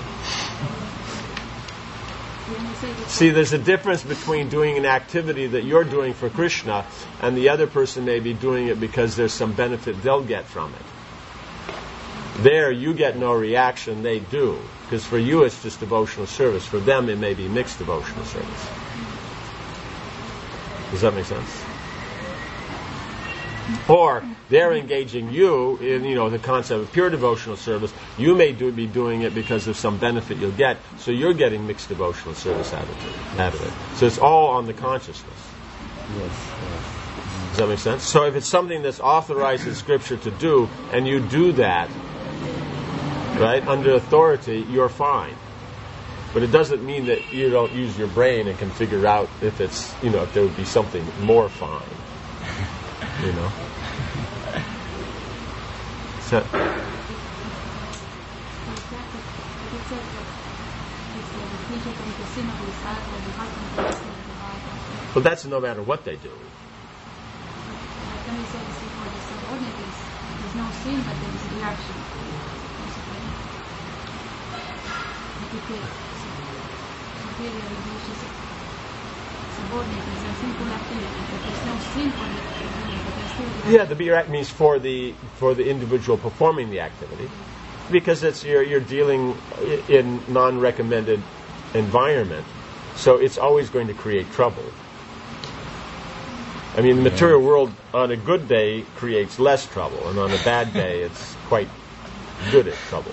See, there's a difference between doing an activity that you're doing for Krishna and the other person may be doing it because there's some benefit they'll get from it. There, you get no reaction, they do. Because for you, it's just devotional service. For them, it may be mixed devotional service. Does that make sense? Or they're engaging you in, you know, the concept of pure devotional service. You may do, be doing it because of some benefit you'll get, so you're getting mixed devotional service out of it. Out of it. So it's all on the consciousness. Yes, yes. Does that make sense? So if it's something that's authorized in Scripture to do, and you do that, right, under authority, you're fine. But it doesn't mean that you don't use your brain and can figure out if it's, you know, if there would be something more fine. You know? So, well, that's no matter what they do. There's no sin, but there is reaction. Superior reduces subordinate as a simple activity, but there's no sin for it, but there's still. Yeah, the birak means for the for the individual performing the activity, because it's you're you're dealing in non-recommended environment, so it's always going to create trouble. I mean, the material world on a good day creates less trouble, and on a bad day, it's quite good at trouble.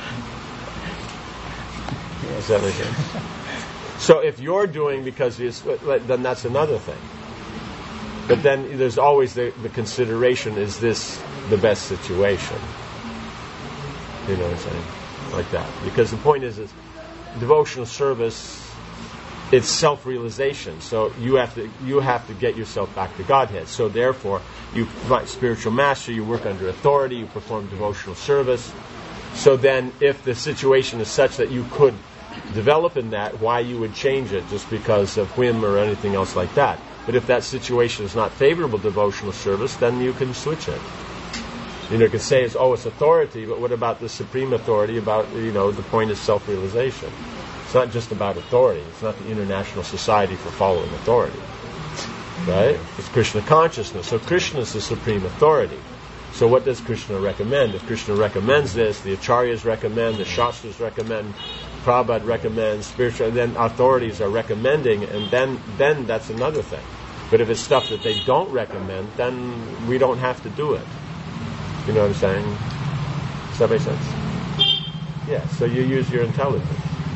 Does that make sense? So if you're doing because it's, then that's another thing. But then there's always the, the consideration: is this the best situation? You know what I'm saying? Like that. Because the point is, is devotional service. It's self-realization. So you have to you have to get yourself back to Godhead. So therefore, you provide spiritual master. You work under authority. You perform devotional service. So then, if the situation is such that you could develop in that, why you would change it just because of whim or anything else like that? But if that situation is not favorable to devotional service, then you can switch it. You know, you can say it's oh, it's authority, but what about the supreme authority? About you know, the point is self-realization. It's not just about authority. It's not the International Society for Following Authority, right? It's Krishna consciousness. So Krishna is the supreme authority. So what does Krishna recommend? If Krishna recommends this, the acharyas recommend, the shastras recommend, Prabhupada recommends, spiritual, then authorities are recommending, and then then that's another thing. But if it's stuff that they don't recommend, then we don't have to do it. You know what I'm saying? Does that make sense? Yeah, so you use your intelligence.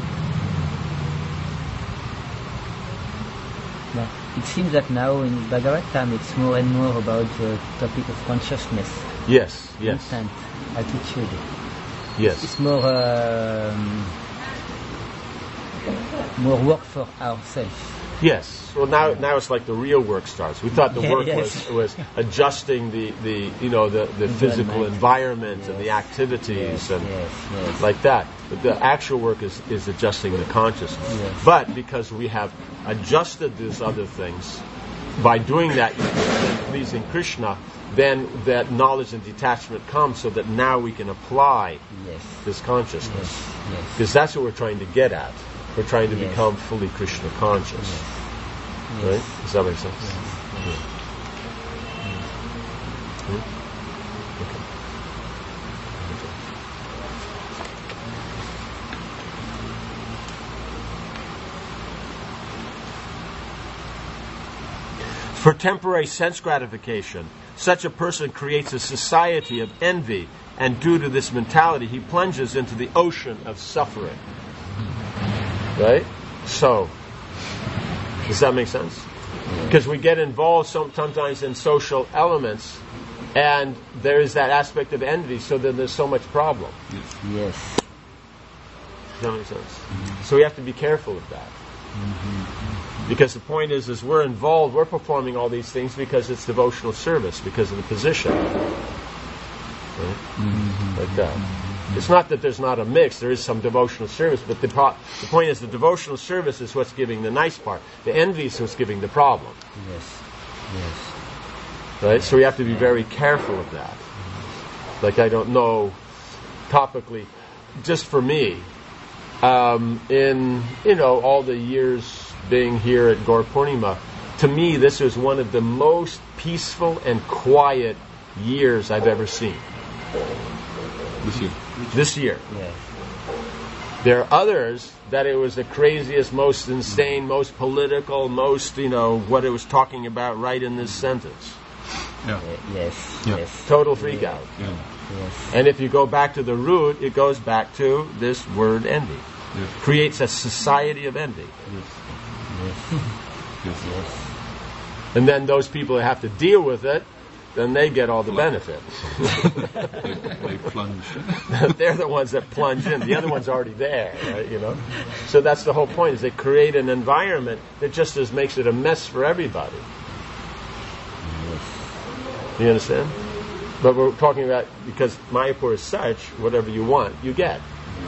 Now, it seems that now in Bhagavatam it's more and more about the topic of consciousness. Yes, yes. Intent, attitude. Yes. It's more um, more work for ourselves. Yes. Well, now now it's like the real work starts. We thought the Yeah, work yes. was, was adjusting the, the you know the, the physical environment and the activities Yes, and yes, yes. like that. But the actual work is, is adjusting the consciousness. Yes. But because we have adjusted these other things, by doing that and pleasing Krishna, then that knowledge and detachment comes so that now we can apply Yes. this consciousness. Yes. Yes. Because that's what we're trying to get at. We're trying to Yes. become fully Krishna conscious. Yes. Right? Does that make sense? Yeah. Hmm? Okay. For temporary sense gratification, such a person creates a society of envy, and due to this mentality, he plunges into the ocean of suffering. Right? So, does that make sense? Because we get involved sometimes in social elements, and there is that aspect of envy, so then there's so much problem. Yes. Does that make sense? Mm-hmm. So we have to be careful of that. Mm-hmm. Because the point is, is we're involved, we're performing all these things because it's devotional service, because of the position. Right? Mm-hmm. Like that. Mm-hmm. It's not that there's not a mix, there is some devotional service, but the, pro- the point is the devotional service is what's giving the nice part. The envy is what's giving the problem. Yes. Yes. Right? So we have to be very careful of that. Like, I don't know, topically, just for me, um, in, you know, all the years being here at Gaur Purnima, to me this was one of the most peaceful and quiet years I've ever seen. This year. This year. Yes. There are others that it was the craziest, most insane, most political, most, you know, what it was talking about right in this sentence. Yeah. Uh, yes. Yeah. Yes. Total freak out. Yeah. Yes. And if you go back to the root, it goes back to this word envy. Yes. Creates a society of envy. Yes. Yes. Yes. Yes. And then those people that have to deal with it, then they get all the benefit. they, they plunge. They're the ones that plunge in. The other one's already there, right? You know. So that's the whole point: is they create an environment that just as makes it a mess for everybody. You understand? But we're talking about, because Mayapur is such, whatever you want, you get.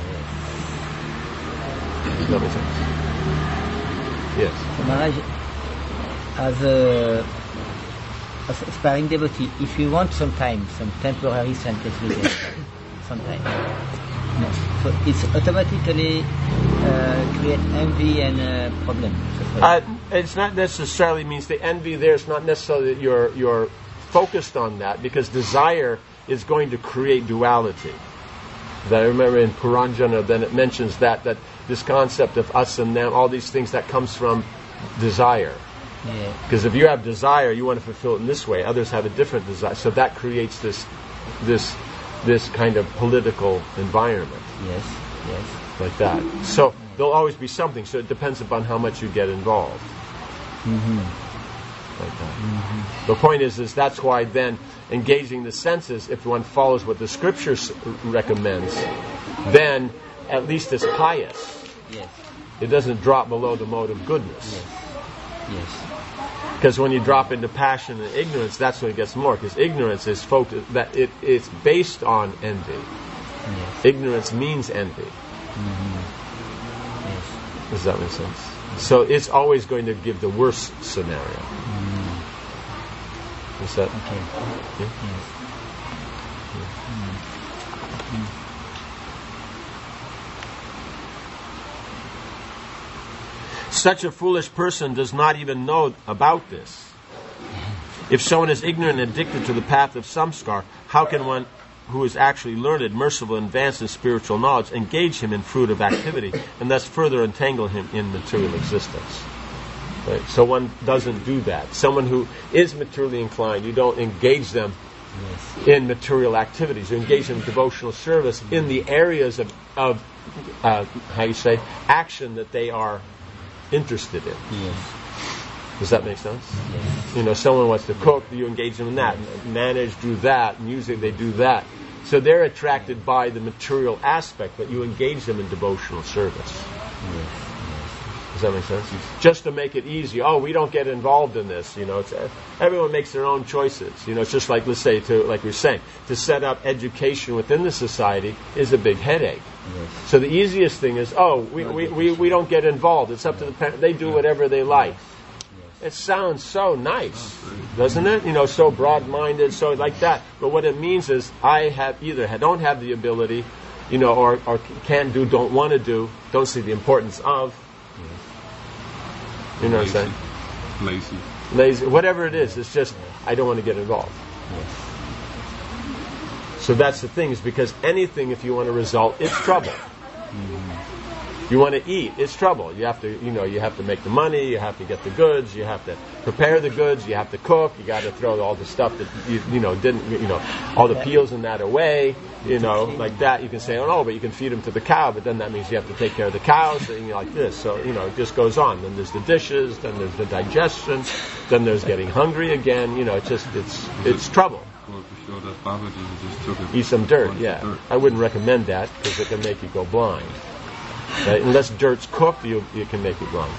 Does that make sense? Yes. So Maharaj, as a, as a sparring devotee, if you want sometimes some temporary sanctification, sometimes, no, so it's automatically uh, create envy and uh, problem. Uh, it's not necessarily means the envy there. It's not necessarily that you're you're focused on that, because desire is going to create duality. That I remember in Puranjana, then it mentions that that this concept of us and them, all these things, that comes from desire. Yeah. Because if you have desire, you want to fulfill it in this way. Others have a different desire, so that creates this this this kind of political environment. Yes. Yes. Like that. So there'll always be something. So it depends upon how much you get involved. Mm-hmm. Like that. Mm-hmm. The point is, is that's why then engaging the senses, if one follows what the scripture recommends, then at least it's pious. Yes. It doesn't drop below the mode of goodness. Yes. Yes. Because when you drop into passion and ignorance, that's when it gets more. Because ignorance is focused, that it, it's based on envy. Yes. Ignorance means envy. Mm-hmm. Yes. Does that make sense? So it's always going to give the worst scenario. Mm. Is that Okay. yeah? Yes. Yeah. Mm. Such a foolish person does not even know about this. If someone is ignorant and addicted to the path of samskar, how can one who is actually learned, merciful, and advanced in spiritual knowledge engage him in fruitive activity and thus further entangle him in material existence? Right? So one doesn't do that. Someone who is materially inclined, you don't engage them Yes. in material activities. You engage them in devotional service in the areas of of uh, how you say action that they are interested in. Yes. Does that make sense? Yes. You know, someone wants to cook, you engage them in that. Manage, do that. Music, they do that. So they're attracted by the material aspect, but you engage them in devotional service. Yes. Does that make sense? Just to make it easy. Oh, we don't get involved in this. You know, it's, uh, everyone makes their own choices. You know, it's just like, let's say, to like we were saying, to set up education within the society is a big headache. Yes. So the easiest thing is, oh, we, we, we, we don't get involved. It's up to the parents. They do whatever they like. It sounds so nice, doesn't it? You know, so broad-minded, so like that. But what it means is I have either I don't have the ability, you know, or, or can't do, don't want to do, don't see the importance of. You know what I'm saying? Lazy. Lazy. Whatever it is, it's just I don't want to get involved. Yes. So that's the thing, is because anything, if you want to result, it's trouble. Mm-hmm. You want to eat, it's trouble. You have to, you know, you have to make the money, you have to get the goods, you have to prepare the goods, you have to cook, you got to throw all the stuff that you, you know, didn't, you know, all the peels and that away, you know, like that. You can say, oh no, but you can feed them to the cow, but then that means you have to take care of the cows, and, you know, like this. So, you know, it just goes on. Then there's the dishes, then there's the digestion, then there's getting hungry again. You know, it's just, it's, it's trouble. Well, to show that Babaji just took it. Eat some dirt, yeah. Dirt. I wouldn't recommend that because it can make you go blind. Right? Unless dirt's cooked, you you can make it blind.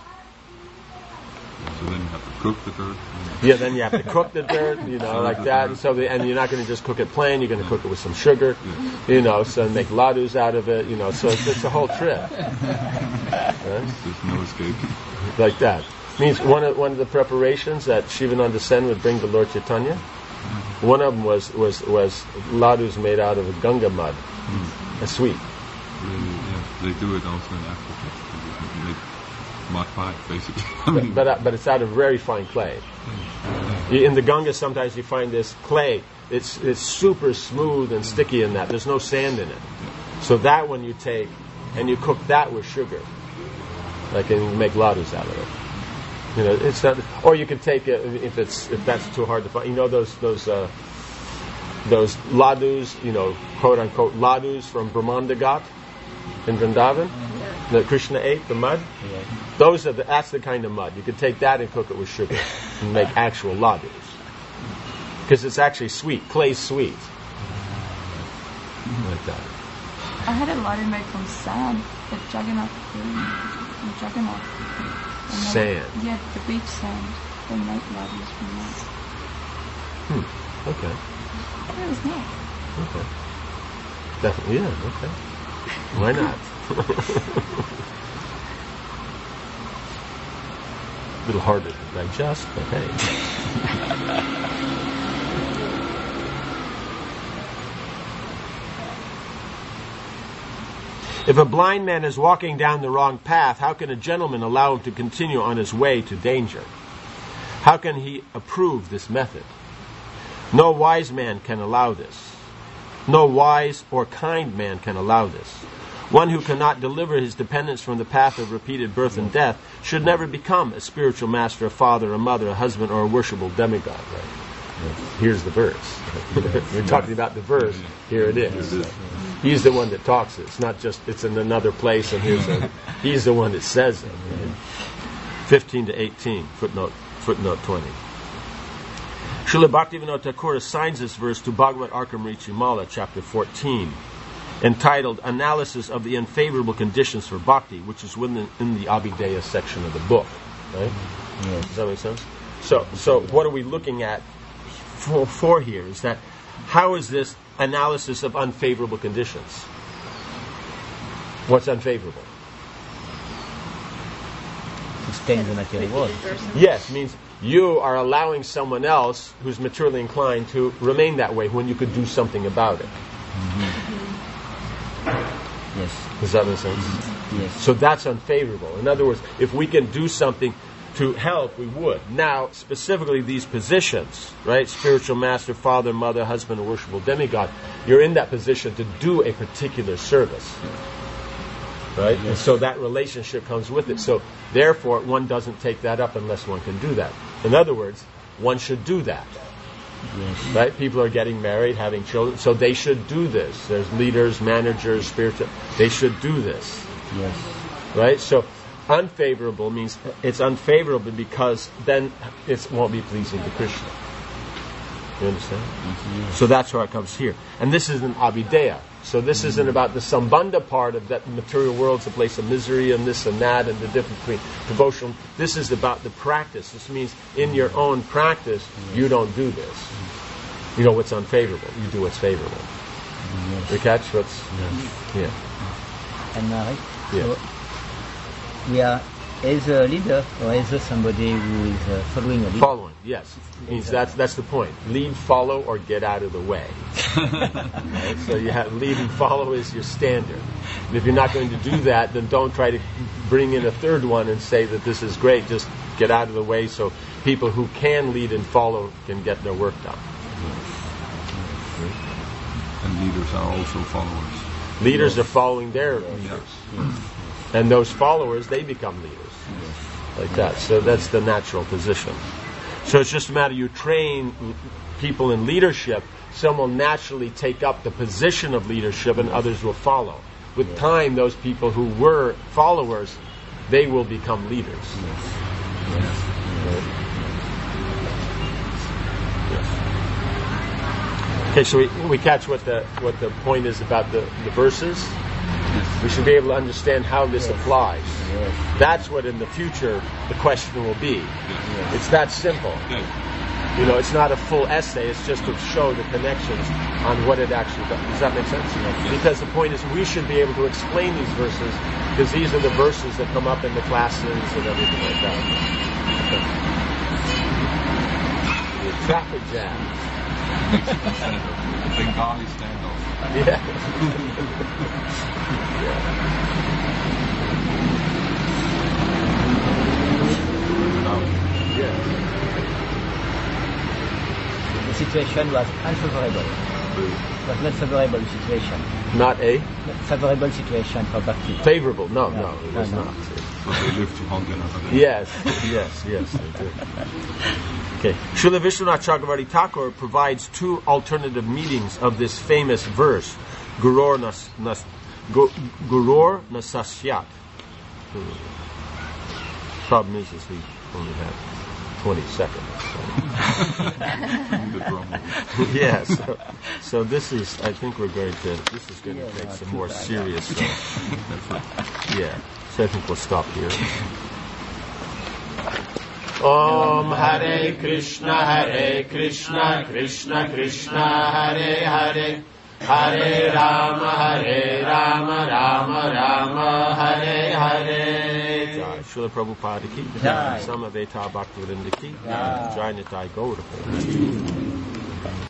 So then you have to cook the dirt. Yeah, then you have to cook the dirt, you know, like that. So the, and you're not going to just cook it plain. You're going to cook it with some sugar, you know, so make ladus out of it, you know. So it's, it's a whole trip. Right? There's no escape. Like that. Means one of one of the preparations that Shivananda Sen would bring to Lord Chaitanya. One of them was was was ladus made out of Ganga mud, Mm. a sweet. They, yeah, they do it also in Africa. They make mud pie, basically. I mean, But uh, but it's out of very fine clay. In the Ganga, sometimes you find this clay. It's it's super smooth and sticky in that. There's no sand in it. So that one you take and you cook that with sugar, like, and you make ladus out of it. You know, it's not. Or you can take it if it's if that's too hard to find. You know those those uh, those ladus. You know, quote unquote ladus from Brahmandagat in Vrindavan that Krishna ate, the mud. Yes. Those are the, that's the kind of mud. You could take that and cook it with sugar and make actual ladus. Because it's actually sweet. Clay's sweet. Like that. I had a lottery made from sand at Jagannath. In Jagannath. And then- Sand. Yeah, the beach sand. They make ladders from that. Hmm. Okay. That was nice. Okay. Definitely, yeah, okay. Why not? A little harder to digest, but hey. If a blind man is walking down the wrong path, how can a gentleman allow him to continue on his way to danger? How can he approve this method? No wise man can allow this. No wise or kind man can allow this. One who cannot deliver his dependents from the path of repeated birth and death should never become a spiritual master, a father, a mother, a husband, or a worshipable demigod. Right? Here's the verse. We're talking about the verse. Here it is. He's the one that talks it. It's not just, it's in another place and here's a, he's the one that says it. Right? fifteen to eighteen, footnote, footnote twenty. Srila Bhaktivinoda Thakur assigns this verse to Bhagavad Arkamritimala, chapter fourteen, entitled Analysis of the Unfavorable Conditions for Bhakti, which is within in the Abhideya section of the book. Right? Yes. Does that make sense? So, so what are we looking at for, for here is that how is this analysis of unfavorable conditions? What's unfavorable? To stay in the material world. Yes, means you are allowing someone else who's materially inclined to remain that way when you could do something about it. Mm-hmm. Yes. Does that make sense? Yes. So that's unfavorable. In other words, if we can do something to help, we would. Now, specifically these positions, right? Spiritual master, father, mother, husband, or worshipable demigod, you're in that position to do a particular service. Right? And so that relationship comes with it. So therefore, one doesn't take that up unless one can do that. In other words, one should do that. Yes. Right? People are getting married, having children, so they should do this. There's leaders, managers, spiritual. They should do this. Yes. Right? So unfavorable means it's unfavorable because then it won't be pleasing to Krishna. You understand? Yes. So that's where it comes here. And this is an avideya. So this isn't about the sambandha part of that material world's a place of misery and this and that and the difference between devotional. This is about the practice. This means in your own practice, you don't do this. You know what's unfavorable. You do what's favorable. Yes. You catch what's... Yes. Yeah. And Marie, Yeah. so we are as a leader or as a somebody who is uh, following a leader. Following, yes. Means that's that's the point. Lead, follow, or get out of the way. Right? So you have lead and follow is your standard. And if you're not going to do that, then don't try to bring in a third one and say that this is great. Just get out of the way so people who can lead and follow can get their work done. And leaders are also followers. Leaders are following their leaders. Yes. And those followers, they become leaders. Like that. So that's the natural position. So it's just a matter you train people in leadership, some will naturally take up the position of leadership and others will follow. With time, those people who were followers, they will become leaders. Yes. Yes. Okay, so we, we catch what the what the point is about the, the verses. Yes. We should be able to understand how this Yes. applies. Yes. That's what in the future the question will be. Yes. It's that simple. Yes. You know, it's not a full essay, it's just to show the connections on what it actually does. Does that make sense? Yes. Because the point is we should be able to explain these verses because these are the verses that come up in the classes and everything like that. The traffic jam. Bengali standoff. Yeah. Now, Yeah. The situation was unfavorable. It was not favorable situation. Not a Not favorable situation for Bhakti. favorable. No, No, no, it was no, no. not. so they live to hunger another day. Yes, yes, yes, they do. Okay. Srila Vishwanath Chakravarti Thakur provides two alternative meanings of this famous verse, Guror nas, nas, gu- Guror nasasyat. Hmm. Problem is, is we only have twenty seconds. The drum roll. Yeah, so, so this is, I think we're going to, this is going to Yeah, take not some too more bad. serious stuff. Yeah, so I think we'll stop here. Om Hare Krishna, Hare Krishna, Krishna Krishna, Hare Hare, Hare Rama, Hare Rama, Rama Rama, Hare Hare. Jai Srila Prabhupada ki, Jai. Samaveta Bhaktivinoda ki, Jai. Jai Nitai Gaura.